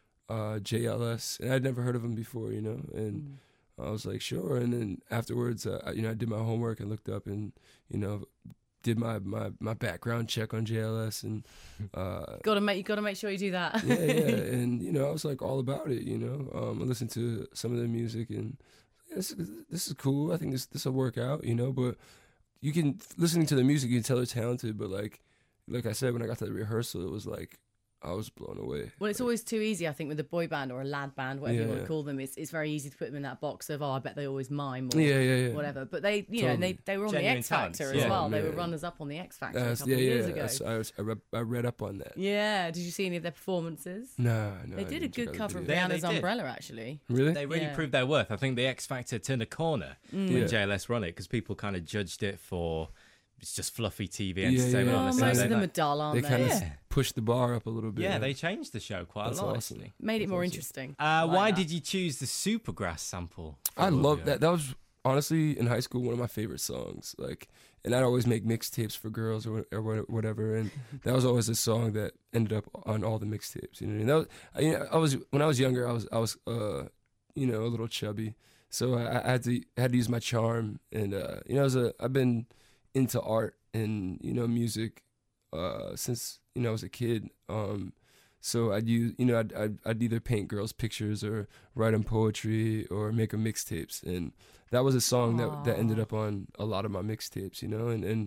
[SPEAKER 15] JLS, and I'd never heard of them before, you know, and I was like, sure. And then afterwards, you know, I did my homework and looked up and, you know, did my background check on JLS, and
[SPEAKER 3] you gotta make sure you do that.
[SPEAKER 15] yeah, and you know, I was like all about it, you know. I listened to some of their music, and this is cool. I think this will work out, you know. But you can, listening to the music, you can tell they're talented. But like I said, when I got to the rehearsal, it was like I was blown away.
[SPEAKER 3] Well, it's always too easy, I think, with a boy band or a lad band, whatever you want to
[SPEAKER 15] Yeah.
[SPEAKER 3] call them. It's very easy to put them in that box of, I bet they always mime or
[SPEAKER 15] Yeah.
[SPEAKER 3] whatever. But they, you know,
[SPEAKER 15] Totally.
[SPEAKER 3] they were on
[SPEAKER 2] Genuine
[SPEAKER 3] the X Factor
[SPEAKER 2] talents,
[SPEAKER 3] as well. They
[SPEAKER 15] Yeah.
[SPEAKER 3] were runners up on the X Factor a couple of
[SPEAKER 15] yeah.
[SPEAKER 3] years ago.
[SPEAKER 15] I read up on that.
[SPEAKER 3] Yeah. Did you see any of their performances?
[SPEAKER 15] No.
[SPEAKER 3] They
[SPEAKER 15] I
[SPEAKER 3] did a
[SPEAKER 15] didn't check
[SPEAKER 3] good
[SPEAKER 15] out the
[SPEAKER 3] cover of
[SPEAKER 15] video.
[SPEAKER 2] Yeah, they
[SPEAKER 3] Rihanna's
[SPEAKER 2] did.
[SPEAKER 3] Umbrella, actually.
[SPEAKER 15] Really?
[SPEAKER 2] They really
[SPEAKER 3] Yeah.
[SPEAKER 2] proved their worth. I think the X Factor turned a corner when
[SPEAKER 15] Yeah.
[SPEAKER 2] JLS run it, because people kind of judged it for it's just fluffy TV
[SPEAKER 15] Yeah,
[SPEAKER 2] entertainment.
[SPEAKER 15] yeah.
[SPEAKER 2] on
[SPEAKER 3] Oh,
[SPEAKER 2] the
[SPEAKER 3] most
[SPEAKER 2] Saturday
[SPEAKER 3] of them are
[SPEAKER 2] night.
[SPEAKER 3] dull, aren't
[SPEAKER 15] They
[SPEAKER 3] they?
[SPEAKER 15] kind of
[SPEAKER 2] Yeah.
[SPEAKER 15] pushed the bar up a little bit.
[SPEAKER 2] Yeah, they changed the show quite
[SPEAKER 15] That's
[SPEAKER 2] a lot.
[SPEAKER 15] awesome.
[SPEAKER 2] Actually.
[SPEAKER 3] Made it
[SPEAKER 15] That's
[SPEAKER 3] more
[SPEAKER 15] awesome.
[SPEAKER 3] interesting.
[SPEAKER 2] Why
[SPEAKER 3] that.
[SPEAKER 2] did you choose the Supergrass sample?
[SPEAKER 15] I love that. That was honestly in high school one of my favorite songs. Like, and I'd always make mixtapes for girls or whatever, and that was always a song that ended up on all the mixtapes. You know, and that was, you know, I was when I was younger, I was you know, a little chubby, so I had to use my charm, and you know, I've been into art and, you know, music since, you know, I was a kid. So I'd use, you know, I'd either paint girls' pictures or write them poetry or make them mixtapes, and that was a song that ended up on a lot of my mixtapes, you know, and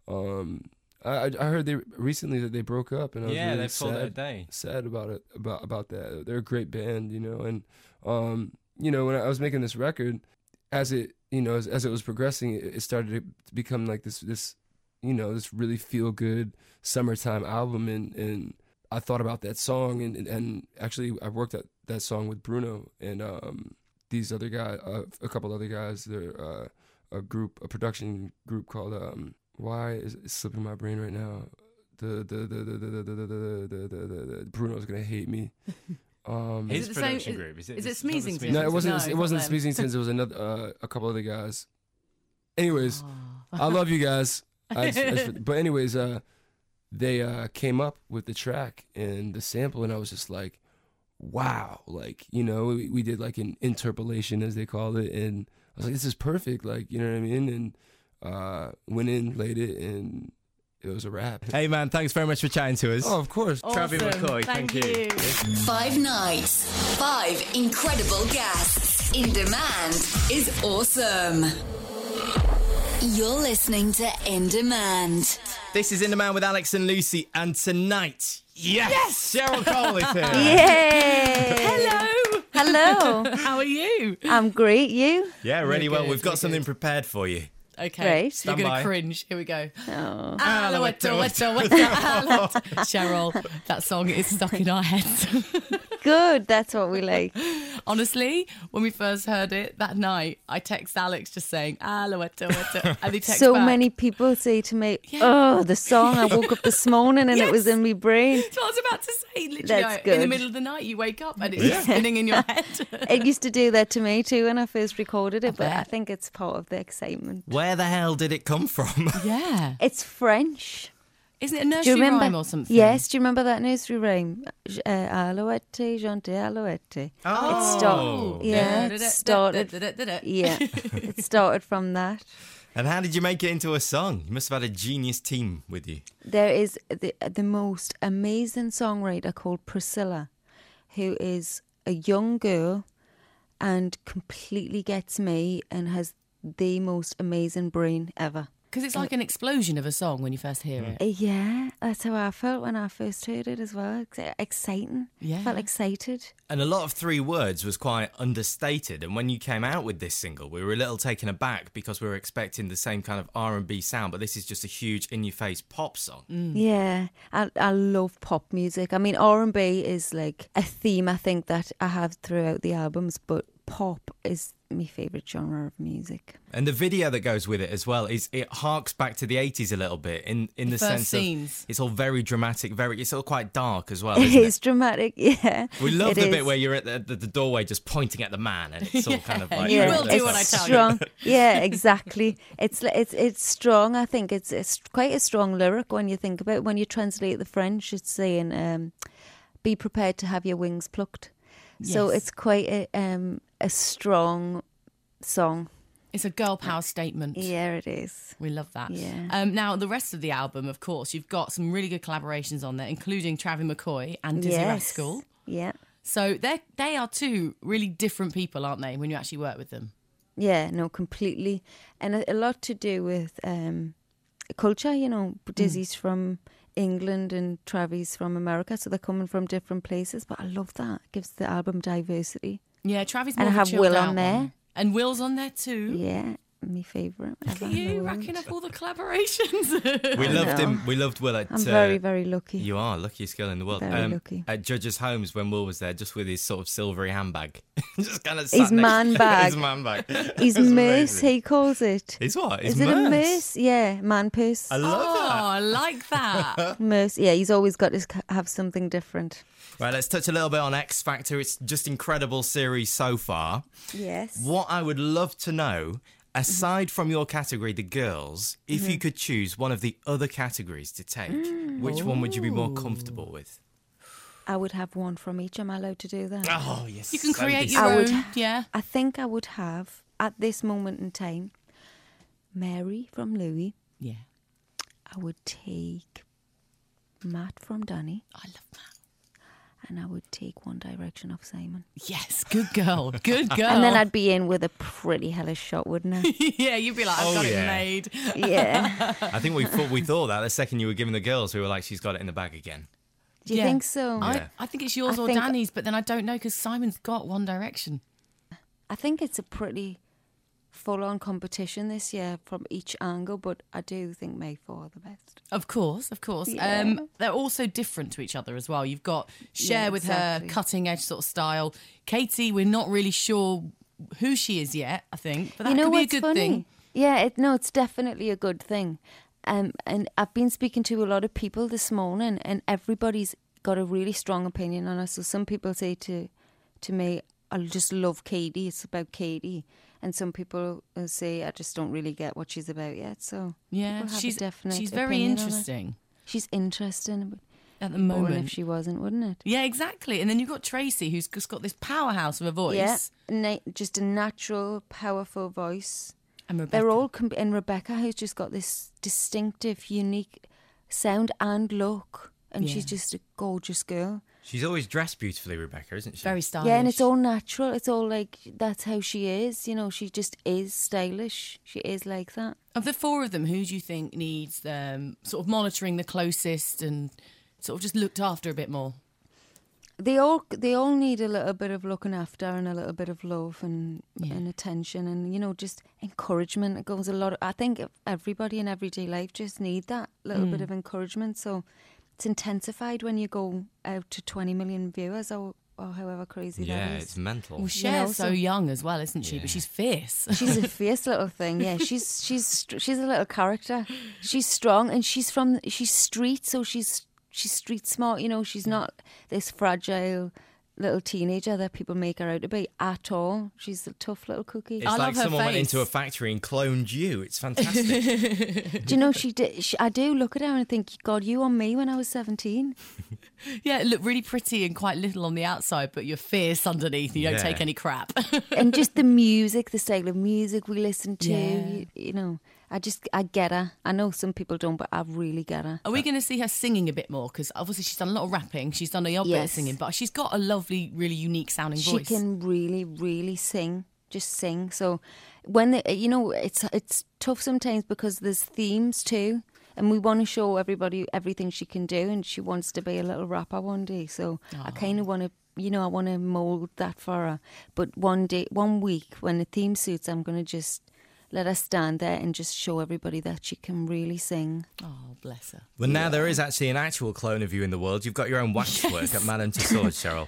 [SPEAKER 15] I heard recently that they broke up, and I was
[SPEAKER 2] Yeah,
[SPEAKER 15] really
[SPEAKER 2] they pulled it a day.
[SPEAKER 15] sad about it, about that. They're a great band, you know, and you know, when I was making this record, as it, you know, as it was progressing, it started to become like this, you know, this really feel good summertime album, and I thought about that song, and actually I worked at that song with Bruno and these other guys, a couple other guys. They're a production group called why is it slipping my brain right now? The Bruno's gonna hate me.
[SPEAKER 2] His
[SPEAKER 3] Is it the
[SPEAKER 2] production
[SPEAKER 3] same-
[SPEAKER 2] group.
[SPEAKER 3] is it
[SPEAKER 2] it's not the
[SPEAKER 3] Smeezingtons?
[SPEAKER 15] No, it wasn't.
[SPEAKER 3] No,
[SPEAKER 15] it
[SPEAKER 3] it's
[SPEAKER 15] wasn't
[SPEAKER 3] not them.
[SPEAKER 15] Smeezingtons. It was another, a couple other guys. Anyways, I love you guys. But anyways, they came up with the track and the sample, and I was just like, wow, like, you know, we did like an interpolation, as they call it, and I was like, this is perfect, like, you know what I mean? And went in, laid it, and it was a wrap.
[SPEAKER 2] Hey man, thanks very much for chatting to us.
[SPEAKER 15] Oh, of course.
[SPEAKER 2] Travis McCoy, thank you.
[SPEAKER 1] 5 nights, 5 incredible guests. In Demand is awesome. You're listening to In Demand.
[SPEAKER 2] This is In Demand with Alex and Lucy, and tonight, yes! Cheryl Cole is here.
[SPEAKER 16] Yay!
[SPEAKER 3] Hello.
[SPEAKER 16] Hello.
[SPEAKER 3] How are you?
[SPEAKER 16] I'm great. You?
[SPEAKER 2] Yeah, really well.
[SPEAKER 3] good,
[SPEAKER 2] We've got
[SPEAKER 3] we're
[SPEAKER 2] something
[SPEAKER 3] good.
[SPEAKER 2] prepared for you.
[SPEAKER 3] Okay,
[SPEAKER 16] Great.
[SPEAKER 3] so you're
[SPEAKER 2] Stand
[SPEAKER 3] going
[SPEAKER 2] by.
[SPEAKER 3] to cringe. Here we go.
[SPEAKER 16] Oh.
[SPEAKER 3] Cheryl, that song is stuck in our heads.
[SPEAKER 16] Good. That's what we like.
[SPEAKER 3] Honestly, when we first heard it that night, I text Alex just saying, Alouette, and he texts
[SPEAKER 16] So
[SPEAKER 3] back.
[SPEAKER 16] many people say to me, "Oh, the song! I woke up this morning and it was in my brain."
[SPEAKER 3] That's what I was about to say. Literally,
[SPEAKER 16] That's
[SPEAKER 3] in the
[SPEAKER 16] good.
[SPEAKER 3] middle of the night, you wake up and it's just spinning in your head.
[SPEAKER 16] It used to do that to me too when I first recorded it, but I think it's part of the excitement.
[SPEAKER 2] Where the hell did it come from?
[SPEAKER 3] Yeah.
[SPEAKER 16] It's French.
[SPEAKER 3] Isn't it a
[SPEAKER 16] Do
[SPEAKER 3] nursery
[SPEAKER 16] you remember?
[SPEAKER 3] rhyme or something?
[SPEAKER 16] Yes. Do you remember that nursery rhyme? Alouette, Jeanty, Alouette.
[SPEAKER 2] Oh.
[SPEAKER 16] It started. Yeah, it started from that.
[SPEAKER 2] And how did you make it into a song? You must have had a genius team with you.
[SPEAKER 16] There is the most amazing songwriter called Priscilla, who is a young girl and completely gets me and has the most amazing brain ever.
[SPEAKER 3] Because it's like an explosion of a song when you first hear it.
[SPEAKER 16] Yeah, that's how I felt when I first heard it as well. Exciting.
[SPEAKER 3] Yeah.
[SPEAKER 16] Felt excited.
[SPEAKER 2] And a lot of 3 words was quite understated. And when you came out with this single, we were a little taken aback because we were expecting the same kind of R&B sound. But this is just a huge in-your-face pop song.
[SPEAKER 16] Yeah, I love pop music. I mean, R&B is like a theme I think that I have throughout the albums, but pop is my favourite genre of music.
[SPEAKER 2] And the video that goes with it as well it harks back to the 80s a little bit in the
[SPEAKER 3] first
[SPEAKER 2] sense
[SPEAKER 3] scenes.
[SPEAKER 2] of it's all very dramatic, it's all quite dark as well.
[SPEAKER 16] It
[SPEAKER 2] Isn't
[SPEAKER 16] is dramatic, yeah.
[SPEAKER 2] We love
[SPEAKER 16] It
[SPEAKER 2] the
[SPEAKER 16] is.
[SPEAKER 2] bit where you're at the doorway just pointing at the man, and it's all kind of like
[SPEAKER 3] You will do
[SPEAKER 16] it's
[SPEAKER 3] what I tell
[SPEAKER 16] strong.
[SPEAKER 3] you.
[SPEAKER 16] Yeah, exactly. It's strong. I think it's quite a strong lyric when you think about it. When you translate the French, it's saying, "Be prepared to have your wings plucked." So
[SPEAKER 3] Yes.
[SPEAKER 16] it's quite a strong song.
[SPEAKER 3] It's a girl power statement.
[SPEAKER 16] Yeah, it is.
[SPEAKER 3] We love that.
[SPEAKER 16] Yeah.
[SPEAKER 3] Now, the rest of the album, of course, you've got some really good collaborations on there, including Travis McCoy and Dizzy
[SPEAKER 16] Yes.
[SPEAKER 3] Rascal.
[SPEAKER 16] Yeah.
[SPEAKER 3] So they are 2 really different people, aren't they, when you actually work with them?
[SPEAKER 16] Yeah, no, completely. And a lot to do with culture, you know. Dizzy's from England and Travis from America, so they're coming from different places. But I love that. It gives the album diversity.
[SPEAKER 3] Yeah, Travis
[SPEAKER 16] And
[SPEAKER 3] more
[SPEAKER 16] I
[SPEAKER 3] of a
[SPEAKER 16] have
[SPEAKER 3] chilled
[SPEAKER 16] Will
[SPEAKER 3] out
[SPEAKER 16] on there.
[SPEAKER 3] one. And Will's on there too.
[SPEAKER 16] Yeah, my favourite.
[SPEAKER 3] Look at you racking up all the collaborations.
[SPEAKER 2] We loved
[SPEAKER 16] know.
[SPEAKER 2] him. We loved Will at.
[SPEAKER 16] I'm very, very lucky.
[SPEAKER 2] You are luckiest girl in the world.
[SPEAKER 16] Very lucky.
[SPEAKER 2] At Judge's Homes when Will was there, just with his sort of silvery handbag, just kind of
[SPEAKER 16] His man bag.
[SPEAKER 2] His man bag.
[SPEAKER 16] His
[SPEAKER 2] It was
[SPEAKER 16] merce,
[SPEAKER 2] amazing.
[SPEAKER 16] he calls it.
[SPEAKER 2] His what? His
[SPEAKER 16] Is it a
[SPEAKER 2] merce?
[SPEAKER 16] merce? Yeah, man purse.
[SPEAKER 2] I love
[SPEAKER 3] Oh,
[SPEAKER 2] that.
[SPEAKER 3] I like that.
[SPEAKER 16] Merce. Yeah, he's always got to have something different.
[SPEAKER 2] Right, let's touch a little bit on X Factor. It's just incredible series so far.
[SPEAKER 16] Yes.
[SPEAKER 2] What I would love to know, aside from your category, the girls, if you could choose one of the other categories to take, which one would you be more comfortable with?
[SPEAKER 16] I would have one from each. Am I allowed to do that?
[SPEAKER 2] Oh, yes.
[SPEAKER 3] You can
[SPEAKER 2] that would
[SPEAKER 3] create
[SPEAKER 2] be
[SPEAKER 3] your
[SPEAKER 16] I
[SPEAKER 3] own.
[SPEAKER 16] would-
[SPEAKER 3] Yeah.
[SPEAKER 16] I think I would have, at this moment in time, Mary from Louis.
[SPEAKER 3] Yeah.
[SPEAKER 16] I would take Matt from Danny.
[SPEAKER 3] I love that.
[SPEAKER 16] And I would take One Direction off Simon.
[SPEAKER 3] Yes, good girl. Good girl.
[SPEAKER 16] And then I'd be in with a pretty hellish shot, wouldn't I?
[SPEAKER 3] yeah, you'd be like, I've
[SPEAKER 2] Oh,
[SPEAKER 3] got
[SPEAKER 2] yeah.
[SPEAKER 3] it made.
[SPEAKER 16] Yeah.
[SPEAKER 2] I think we thought that the second you were giving the girls, we were like, she's got it in the bag again.
[SPEAKER 16] Do you
[SPEAKER 3] Yeah.
[SPEAKER 16] think so?
[SPEAKER 2] Yeah.
[SPEAKER 3] I think it's yours
[SPEAKER 16] I
[SPEAKER 3] or
[SPEAKER 16] think-
[SPEAKER 3] Danny's, but then I don't know because Simon's got One Direction.
[SPEAKER 16] I think it's a pretty full-on competition this year from each angle, but I do think May 4 are the best.
[SPEAKER 3] Of course, of course.
[SPEAKER 16] Yeah.
[SPEAKER 3] They're also different to each other as well. You've got Cher
[SPEAKER 16] Yeah,
[SPEAKER 3] with
[SPEAKER 16] exactly.
[SPEAKER 3] her cutting edge sort of style. Katie, we're not really sure who she is yet, I think, but that
[SPEAKER 16] you know
[SPEAKER 3] could be a
[SPEAKER 16] what's
[SPEAKER 3] good
[SPEAKER 16] funny?
[SPEAKER 3] thing.
[SPEAKER 16] Yeah, it's definitely a good thing. And I've been speaking to a lot of people this morning, and everybody's got a really strong opinion on her. So some people say to me, I just love Katie. It's about Katie. and some people say I just don't really get what she's about yet. So
[SPEAKER 3] Yeah,
[SPEAKER 16] people have a
[SPEAKER 3] she's
[SPEAKER 16] definite
[SPEAKER 3] very
[SPEAKER 16] opinion on her.
[SPEAKER 3] interesting
[SPEAKER 16] She's interesting. But
[SPEAKER 3] at the
[SPEAKER 16] boring
[SPEAKER 3] moment.
[SPEAKER 16] if she wasn't, wouldn't it?
[SPEAKER 3] Yeah, exactly. And then you've got Tracy, who's just got this powerhouse of a voice.
[SPEAKER 16] Yeah, just a natural, powerful voice.
[SPEAKER 3] And Rebecca.
[SPEAKER 16] They're all and Rebecca, who's just got this distinctive, unique sound and look, and she's just a gorgeous girl.
[SPEAKER 2] She's always dressed beautifully, Rebecca, isn't she?
[SPEAKER 3] Very stylish.
[SPEAKER 16] Yeah, and it's all natural. It's all like that's how she is. You know, she just is stylish. She is like that.
[SPEAKER 3] Of the four of them, who do you think needs sort of monitoring the closest and sort of just looked after a bit more?
[SPEAKER 16] They all need a little bit of looking after and a little bit of love and attention and, you know, just encouragement. It goes a lot. I think everybody in everyday life just need that little bit of encouragement. So it's intensified when you go out to 20 million viewers or however crazy that is.
[SPEAKER 2] Yeah, it's mental.
[SPEAKER 3] Well, Cher's so young as well, isn't she?
[SPEAKER 2] Yeah.
[SPEAKER 3] But she's fierce.
[SPEAKER 16] She's a fierce little thing. Yeah, she's a little character. She's strong and she's street, so she's street smart. You know, she's not this fragile little teenager that people make her out to be at all. She's a tough little cookie.
[SPEAKER 2] It's like someone went into a factory and cloned you. It's fantastic.
[SPEAKER 16] Do you know she did? I do look at her and think, God, you on me when I was 17.
[SPEAKER 3] Yeah, it looked really pretty and quite little on the outside, but you're fierce underneath. You don't take any crap.
[SPEAKER 16] And just the music, the style of music we listen to,
[SPEAKER 3] Yeah.
[SPEAKER 16] you know. I get her. I know some people don't, but I really get her.
[SPEAKER 3] Are we going to see her singing a bit more? Because obviously she's done a lot of rapping. She's done a odd bit of singing, but she's got a lovely, really unique sounding voice.
[SPEAKER 16] She can really, really sing. Just sing. So when you know, it's tough sometimes because there's themes too, and we want to show everybody everything she can do, and she wants to be a little rapper one day. So I kind of want to, you know, I want to mould that for her. But one week when the theme suits, I'm going to just let her stand there and just show everybody that she can really sing.
[SPEAKER 3] Oh, bless her.
[SPEAKER 2] Well, now there is actually an actual clone of you in the world. You've got your own waxwork at Madame Tussauds, Cheryl.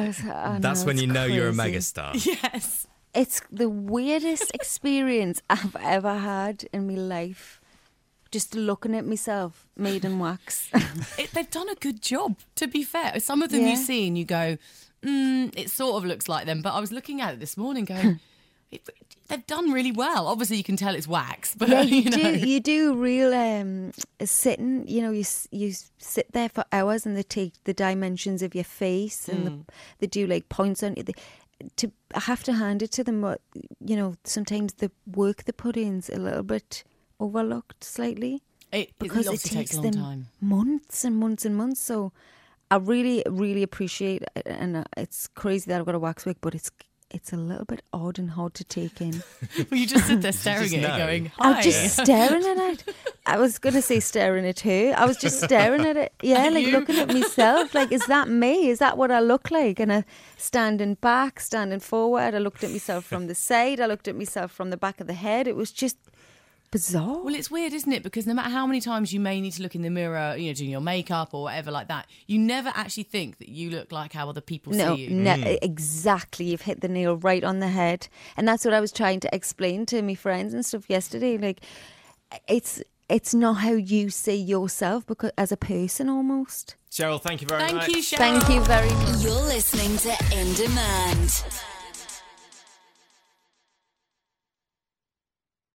[SPEAKER 2] That's when you know you're a megastar.
[SPEAKER 3] Yes.
[SPEAKER 16] It's the weirdest experience I've ever had in my life. Just looking at myself made in wax.
[SPEAKER 3] They've done a good job, to be fair. Some of them you see and you go, it sort of looks like them. But I was looking at it this morning going... They've done really well. Obviously, you can tell it's wax, but
[SPEAKER 16] yeah,
[SPEAKER 3] you
[SPEAKER 16] do real sitting. You know, you sit there for hours, and they take the dimensions of your face, and they do like points on it. I have to hand it to them. You know, sometimes the work they put in's a little bit overlooked slightly because it takes
[SPEAKER 3] a long
[SPEAKER 16] them
[SPEAKER 3] time.
[SPEAKER 16] months and months and months. So I really, really appreciate it, and it's crazy that I've got a wax wig, but it's a little bit odd and hard to take in.
[SPEAKER 3] Well, you just sit there staring at it going, hi.
[SPEAKER 16] I'm just staring at it. I was going to say staring at her. I was just staring at it. Yeah, like looking at myself. Like, is that me? Is that what I look like? And standing back, standing forward. I looked at myself from the side. I looked at myself from the back of the head. It was just bizarre.
[SPEAKER 3] Well, it's weird, isn't it? Because no matter how many times you may need to look in the mirror, you know, doing your makeup or whatever like that, you never actually think that you look like how other people see you.
[SPEAKER 16] No, exactly. You've hit the nail right on the head. And that's what I was trying to explain to my friends and stuff yesterday. Like, it's not how you see yourself because as a person almost.
[SPEAKER 2] Cheryl, thank you very much.
[SPEAKER 3] Thank you, Cheryl.
[SPEAKER 16] Thank you very much.
[SPEAKER 1] You're listening to In Demand.